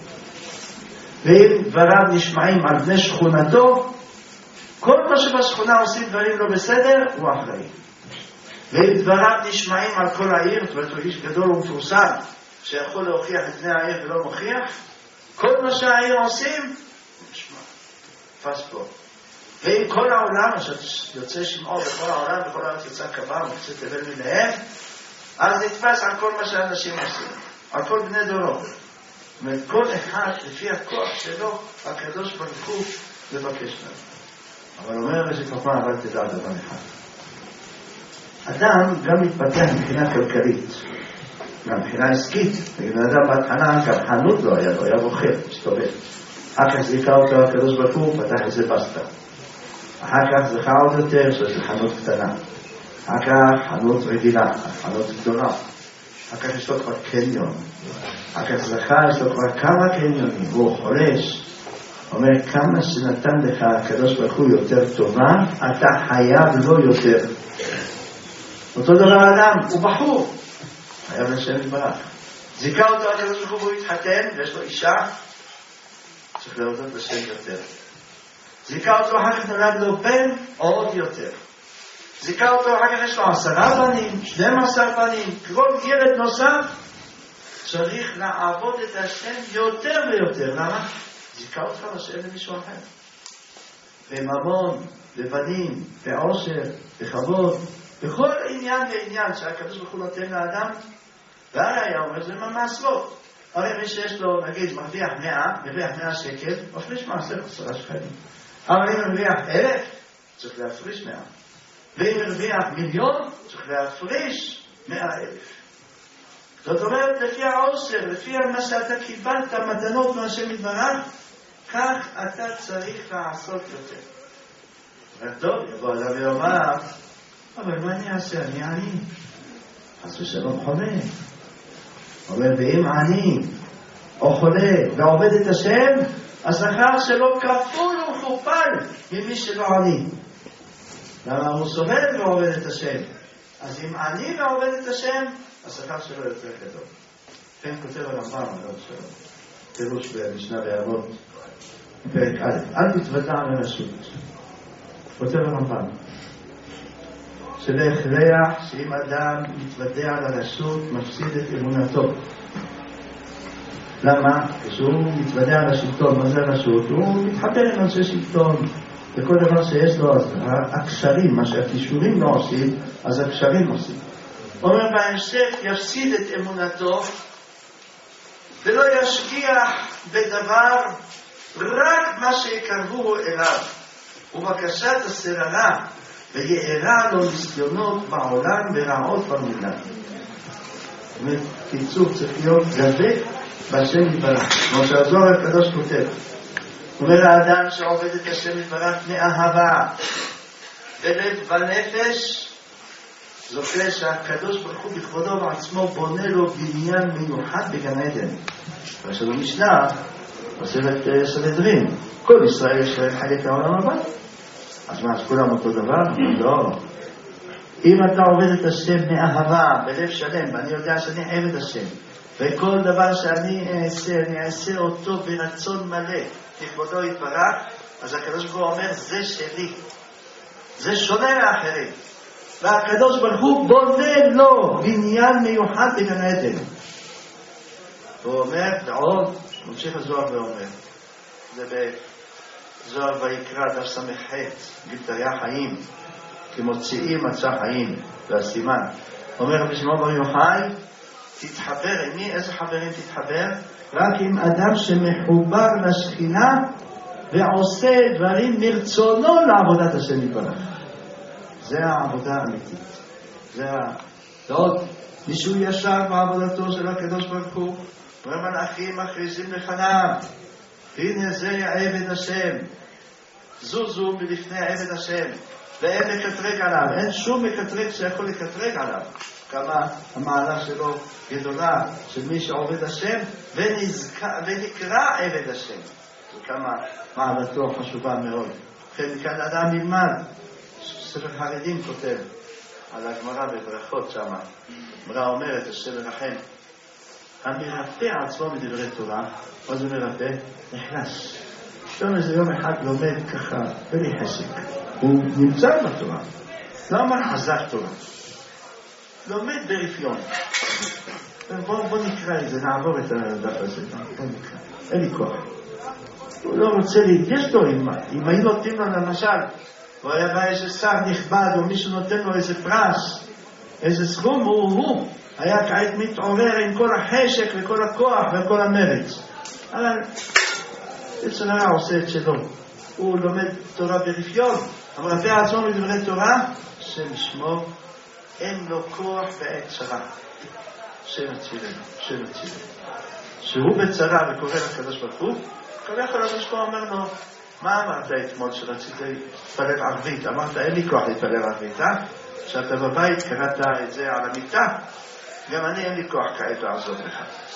ואם דבריו נשמעים על בני שכונתו, כל מה שבשכונה עושים דברים לא בסדר, הוא אחראי. ואם דבריו נשמעים על כל העיר, זאת אומרת, הוא איש גדול ומפורסם, שיכול להוכיח את בני העיר ולא מוכיח, כל מה שהעיר עושים, נשמע, תפס פה. ואם כל העולם, יוצא שמעו בכל העולם, בכל העולם יצא קבע, מקצת תבל מלהם, אז נתפס על כל מה שאנשים עושים, על כל בני דורו. וכל אחד לפי הכוח שלו, הקדוש ברוך הוא מבקש לנו. אבל אומר ראשית חוכמה, אבל תדע דבר אחד. אדם גם מתפתח מבחינה כלכלית, גם מבחינה עסקית. נגיד אדם בהתחלה, גם חנות לא היה, לא היה בוחר, מסתובב. אחר כך זיכה אותו הקדוש ברוך הוא, פתח איזה בסטה. אחר כך זכה עוד יותר, שיש לו חנות קטנה. אחר כך חנות רגילה, חנות גדולה. אחר כך יש לו כבר קניון. אחר כך זכה, יש לו כבר כמה קניונים, והוא חולש. אומר, כמה שנתן לך הקדוש ברוך הוא יותר טובה, אתה חייב לו יותר. אותו דבר אדם, הוא בחור. חייב לשם יתברך. זיכה אותו הקדוש ברוך הוא, הוא התחתן, ויש לו אישה, צריך להודות לשם יותר. זיכה אותו אחר כך נולד לו בן, עוד יותר. זיכה אותו אחר כך יש לו 10 בנים, 12 בנים, כל ילד נוסף, צריך לעבוד את השם יותר ויותר. למה? זיכה אותך לשם למישהו אחר. בממון, בבנים, בעושר, בכבוד, בכל עניין ועניין שהקדוש ברוך הוא נותן לאדם, והראיה אומר, זה ממעשרות. הרי מי שיש לו, נגיד, מרוויח 100 שקל, מפריש מעשר 10 שקלים. אבל אם מרוויח 1,000, צריך להפריש 100. ואם מרוויח 1,000,000, צריך להפריש 100,000. זאת אומרת, לפי העושר, לפי מה שאתה קיבלת מתנות מהשם יתברך, כך אתה צריך לעשות יותר. רק טוב, יבוא אדם ויאמר, אבל מה אני אעשה? אני עני. חס ושלום חולה. אומר, ואם עני או חולה ועובד את השם, השכר שלו כפול ומכופל ממי שלא עני. למה הוא סובל ועובד את השם? אז אם עני ועובד את השם, השכר שלו יותר גדול. כן כותב הרמב"ם, הרב שלו, פירוש במשנה באבות, פרק א', אל תתוודע לרשות. כותב הרמב"ם, שלא הכרח שאם אדם מתוודע לרשות, מפסיד את אמונתו. למה? כשהוא מתוודע לשלטון, מה זה רשות? הוא מתחבר עם אנשי שלטון. וכל דבר שיש לו, אז הקשרים, מה שהכישורים לא עושים, אז הקשרים עושים. אומר בהמשך, יפסיד את אמונתו, ולא ישגיח בדבר רק מה שיקרבו אליו. ובקשת השררה, ויערה לו ניסיונות בעולם ורעות במדינה. זאת אומרת, קיצור צריך להיות דבק בשם יתברך, כמו שהזוהר הקדוש כותב. אומר האדם שעובד את השם יתברך מאהבה בלב ונפש, זוכה שהקדוש ברוך הוא בכבודו בעצמו בונה לו בניין מיוחד בגן עדן. ויש לנו משנה, בסרט סנהדרין, כל ישראל יש להם חיי את העולם הבא. אז מה, אז כולם אותו דבר? לא. אם אתה עובד את השם מאהבה בלב שלם, ואני יודע שאני אוהב את השם, וכל דבר שאני אעשה, אני אעשה אותו ברצון מלא, לכבודו יתברך, אז הקדוש ברוך הוא אומר, זה שלי. זה שונה מאחרים. והקדוש ברוך הוא בונה לו בניין מיוחד בגן עדן. הוא אומר, ועוד, ממשיך הזוהר ואומר, זה בזוהר ויקרא דף ס"ח, גילתיה חיים, כמוציאים מצא חיים, והסימן. אומר רבי שמעון בר יוחאי, תתחבר, עם מי? איזה חברים תתחבר? רק עם אדם שמחובר לשכינה ועושה דברים מרצונו לעבודת השם יתברך. זה העבודה האמיתית. זה עוד מישהו ישב בעבודתו של הקדוש ברוך הוא, והמלאכים מכריזים לפניו, הנה זה העבד השם, זוזו מלפני העבד השם, ואין מקטרג עליו, אין שום מקטרג שיכול לקטרג עליו. כמה המעלה שלו גדולה של מי שעובד השם ונקרא עבד השם, וכמה מעלתו חשובה מאוד. כאן אדם נלמד, ספר חרדים כותב על הגמרא בברכות שם, הגמרא אומרת, השם ירחם, המרפא עצמו מדברי תורה, מה זה מרפא? נחלש. פתאום איזה יום אחד לומד ככה, בלי חשק, הוא נמצא בתורה, לא אמר חזק תורה, לומד ברפיון. בוא נקרא את זה, נעבור את הדף הזה, בוא נקרא, אין לי כוח. הוא לא רוצה להתגש לו, אם היו נותנים לו למשל, הוא היה בא איזה שר נכבד, או מישהו נותן לו איזה פרס, איזה סכום, הוא היה כעת מתעורר עם כל החשק וכל הכוח וכל המרץ. אבל יצר הרע עושה את שלו, הוא לומד תורה ברפיון, המרפא עצמו מדברי תורה, השם ישמור, אין לו כוח בעת צרה. השם יצילנו, השם יצילנו. שהוא בצרה וקורא לקדוש ברוך הוא, קורא הקדוש ברוך הוא אומר לו, מה אמרת אתמול שרציתי להתפלל ערבית? אמרת, אין לי כוח להתפלל ערבית, כשאתה בבית קראת את זה על המיטה, גם אני אין לי כוח כעת לעזור לך.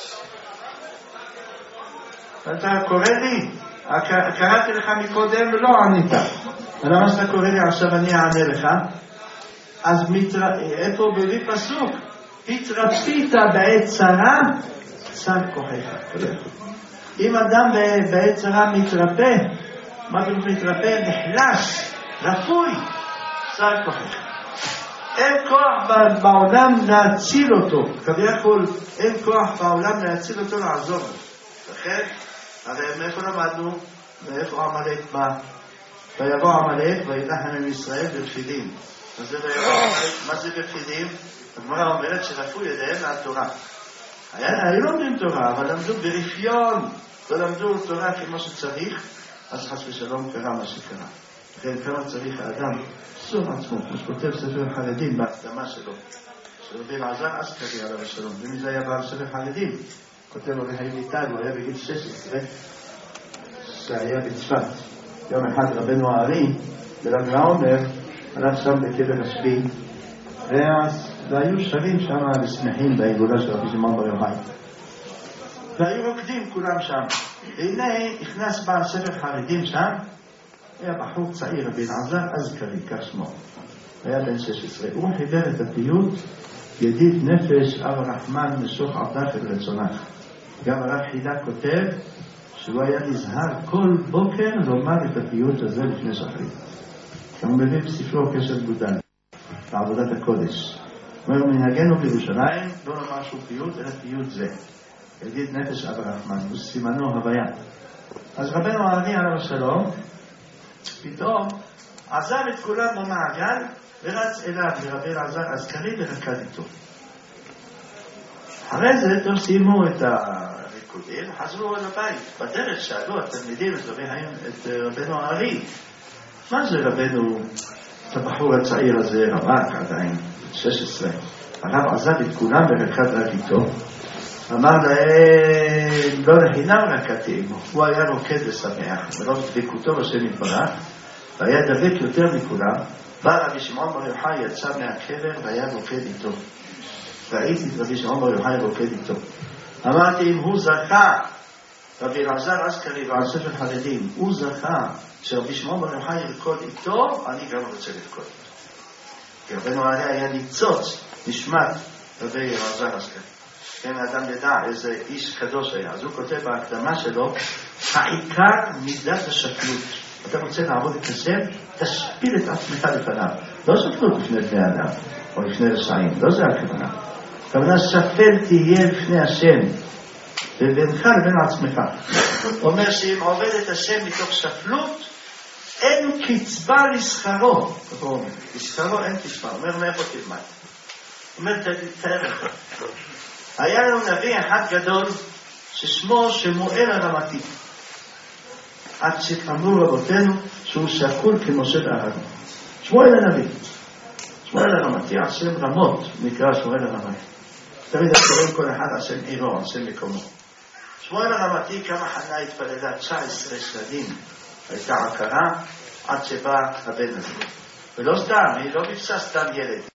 אתה קורא לי, קראתי לך מקודם ולא ענית. ולמה שאתה קורא לי עכשיו אני אענה לך? אז איפה בלי פסוק? התרפית בעת צרה, צר כוחך. אם אדם בעת צרה מתרפא, מה זה מתרפא? נחלש, רפוי, צר כוחך. אין כוח בעולם להציל אותו, כביכול אין כוח בעולם להציל אותו לעזור לו. לכן, הרי מאיפה למדנו? מאיפה עמלק מה? ויבוא עמלק וילחם עם ישראל ברפידים. מה זה ברפידים? הגמרא אומרת שרפו ידיהם מהתורה. היו לומדים תורה, אבל למדו ברפיון, לא למדו תורה כמו שצריך, אז חס ושלום קרה מה שקרה. לכן כמה צריך האדם סום עצמו, כמו שכותב ספר חרדים בהקדמה שלו, שרבי אלעזר אסקרי עליו השלום, ומזה היה בעל ספר חרדים, כותב לו בחיים איתן, הוא היה בגיל 16, שהיה בצפת. יום אחד רבנו הארי, בל"ג בעומר, הלך שם בקבר השביעי, והיו שרים שם ושמחים בהילולה של רבי שמעון בר יוחאי. והיו רוקדים כולם שם. והנה נכנס בעל ספר חרדים שם, היה בחור צעיר, רבי אלעזר אזכרי, כך שמו. היה בן 16. הוא חיבר את הפיוט, ידיד נפש אב הרחמן משוך עבדך אל רצונך. גם הרב חידה כותב שהוא היה נזהר כל בוקר לומר את הפיוט הזה לפני שחרית. הוא מביא בספרו קשר גודל, בעבודת הקודש. הוא אומר, מנהגנו בירושלים, לא לומר שום פיוט, אלא פיוט זה. ידיד נפש אב הרחמן, הוא סימנו הוויה. אז רבנו הארי עליו השלום, פתאום עזב את כולם במעגל ורץ אליו לרבי אלעזר אזכרי ורקד איתו. אחרי זה טוב סיימו את הריקודים, חזרו אל הבית. בדרך שאלו התלמידים את רבנו הארי, מה זה רבנו, את הבחור הצעיר הזה, רווק עדיין, 16, הרב עזב את כולם ורקד רק איתו. אמר להם, לא לחינם רקדתי עמו, הוא היה רוקד ושמח, ולא דבקותו בשם יתברך, והיה דבק יותר מכולם. בא רבי שמעון בר יוחאי, יצא מהקבר והיה רוקד איתו. ראיתי את רבי שמעון בר יוחאי רוקד איתו. אמרתי, אם הוא זכה, רבי אלעזר אזכרי ועל ספר חרדים, הוא זכה שרבי שמעון בר יוחאי ירקוד איתו, אני גם רוצה לרקוד איתו. כי רבנו הארי היה ניצוץ נשמת רבי אלעזר אזכרי. כן, האדם ידע איזה איש קדוש היה. אז הוא כותב בהקדמה שלו, העיקר מידת השקלות. אתה רוצה לעבוד את השם, תשפיל את עצמך לפניו. לא שפלות לפני בני אדם, או לפני רשעים, לא זה הכוונה. הכוונה שפל תהיה לפני השם, ובינך לבין עצמך. אומר שאם עובד את השם מתוך שפלות, אין קצבה לשכרו. לשכרו אין קצבה. אומר מאיפה תלמד? אומר תתאר לך. היה לנו נביא אחד גדול, ששמו שמואל הרמתי. עד שאמרו רבותינו שהוא שקול כמשה ואהרון. שמואל הנביא. שמואל הרמתי, על שם רמות נקרא שמואל הרמתי. תמיד קוראים כל אחד על שם עירו, על שם מקומו. שמואל הרמתי כמה חנה התפללה 19 שנים. הייתה עקרה עד שבא הבן הזה. ולא סתם, היא לא ביקשה סתם ילד.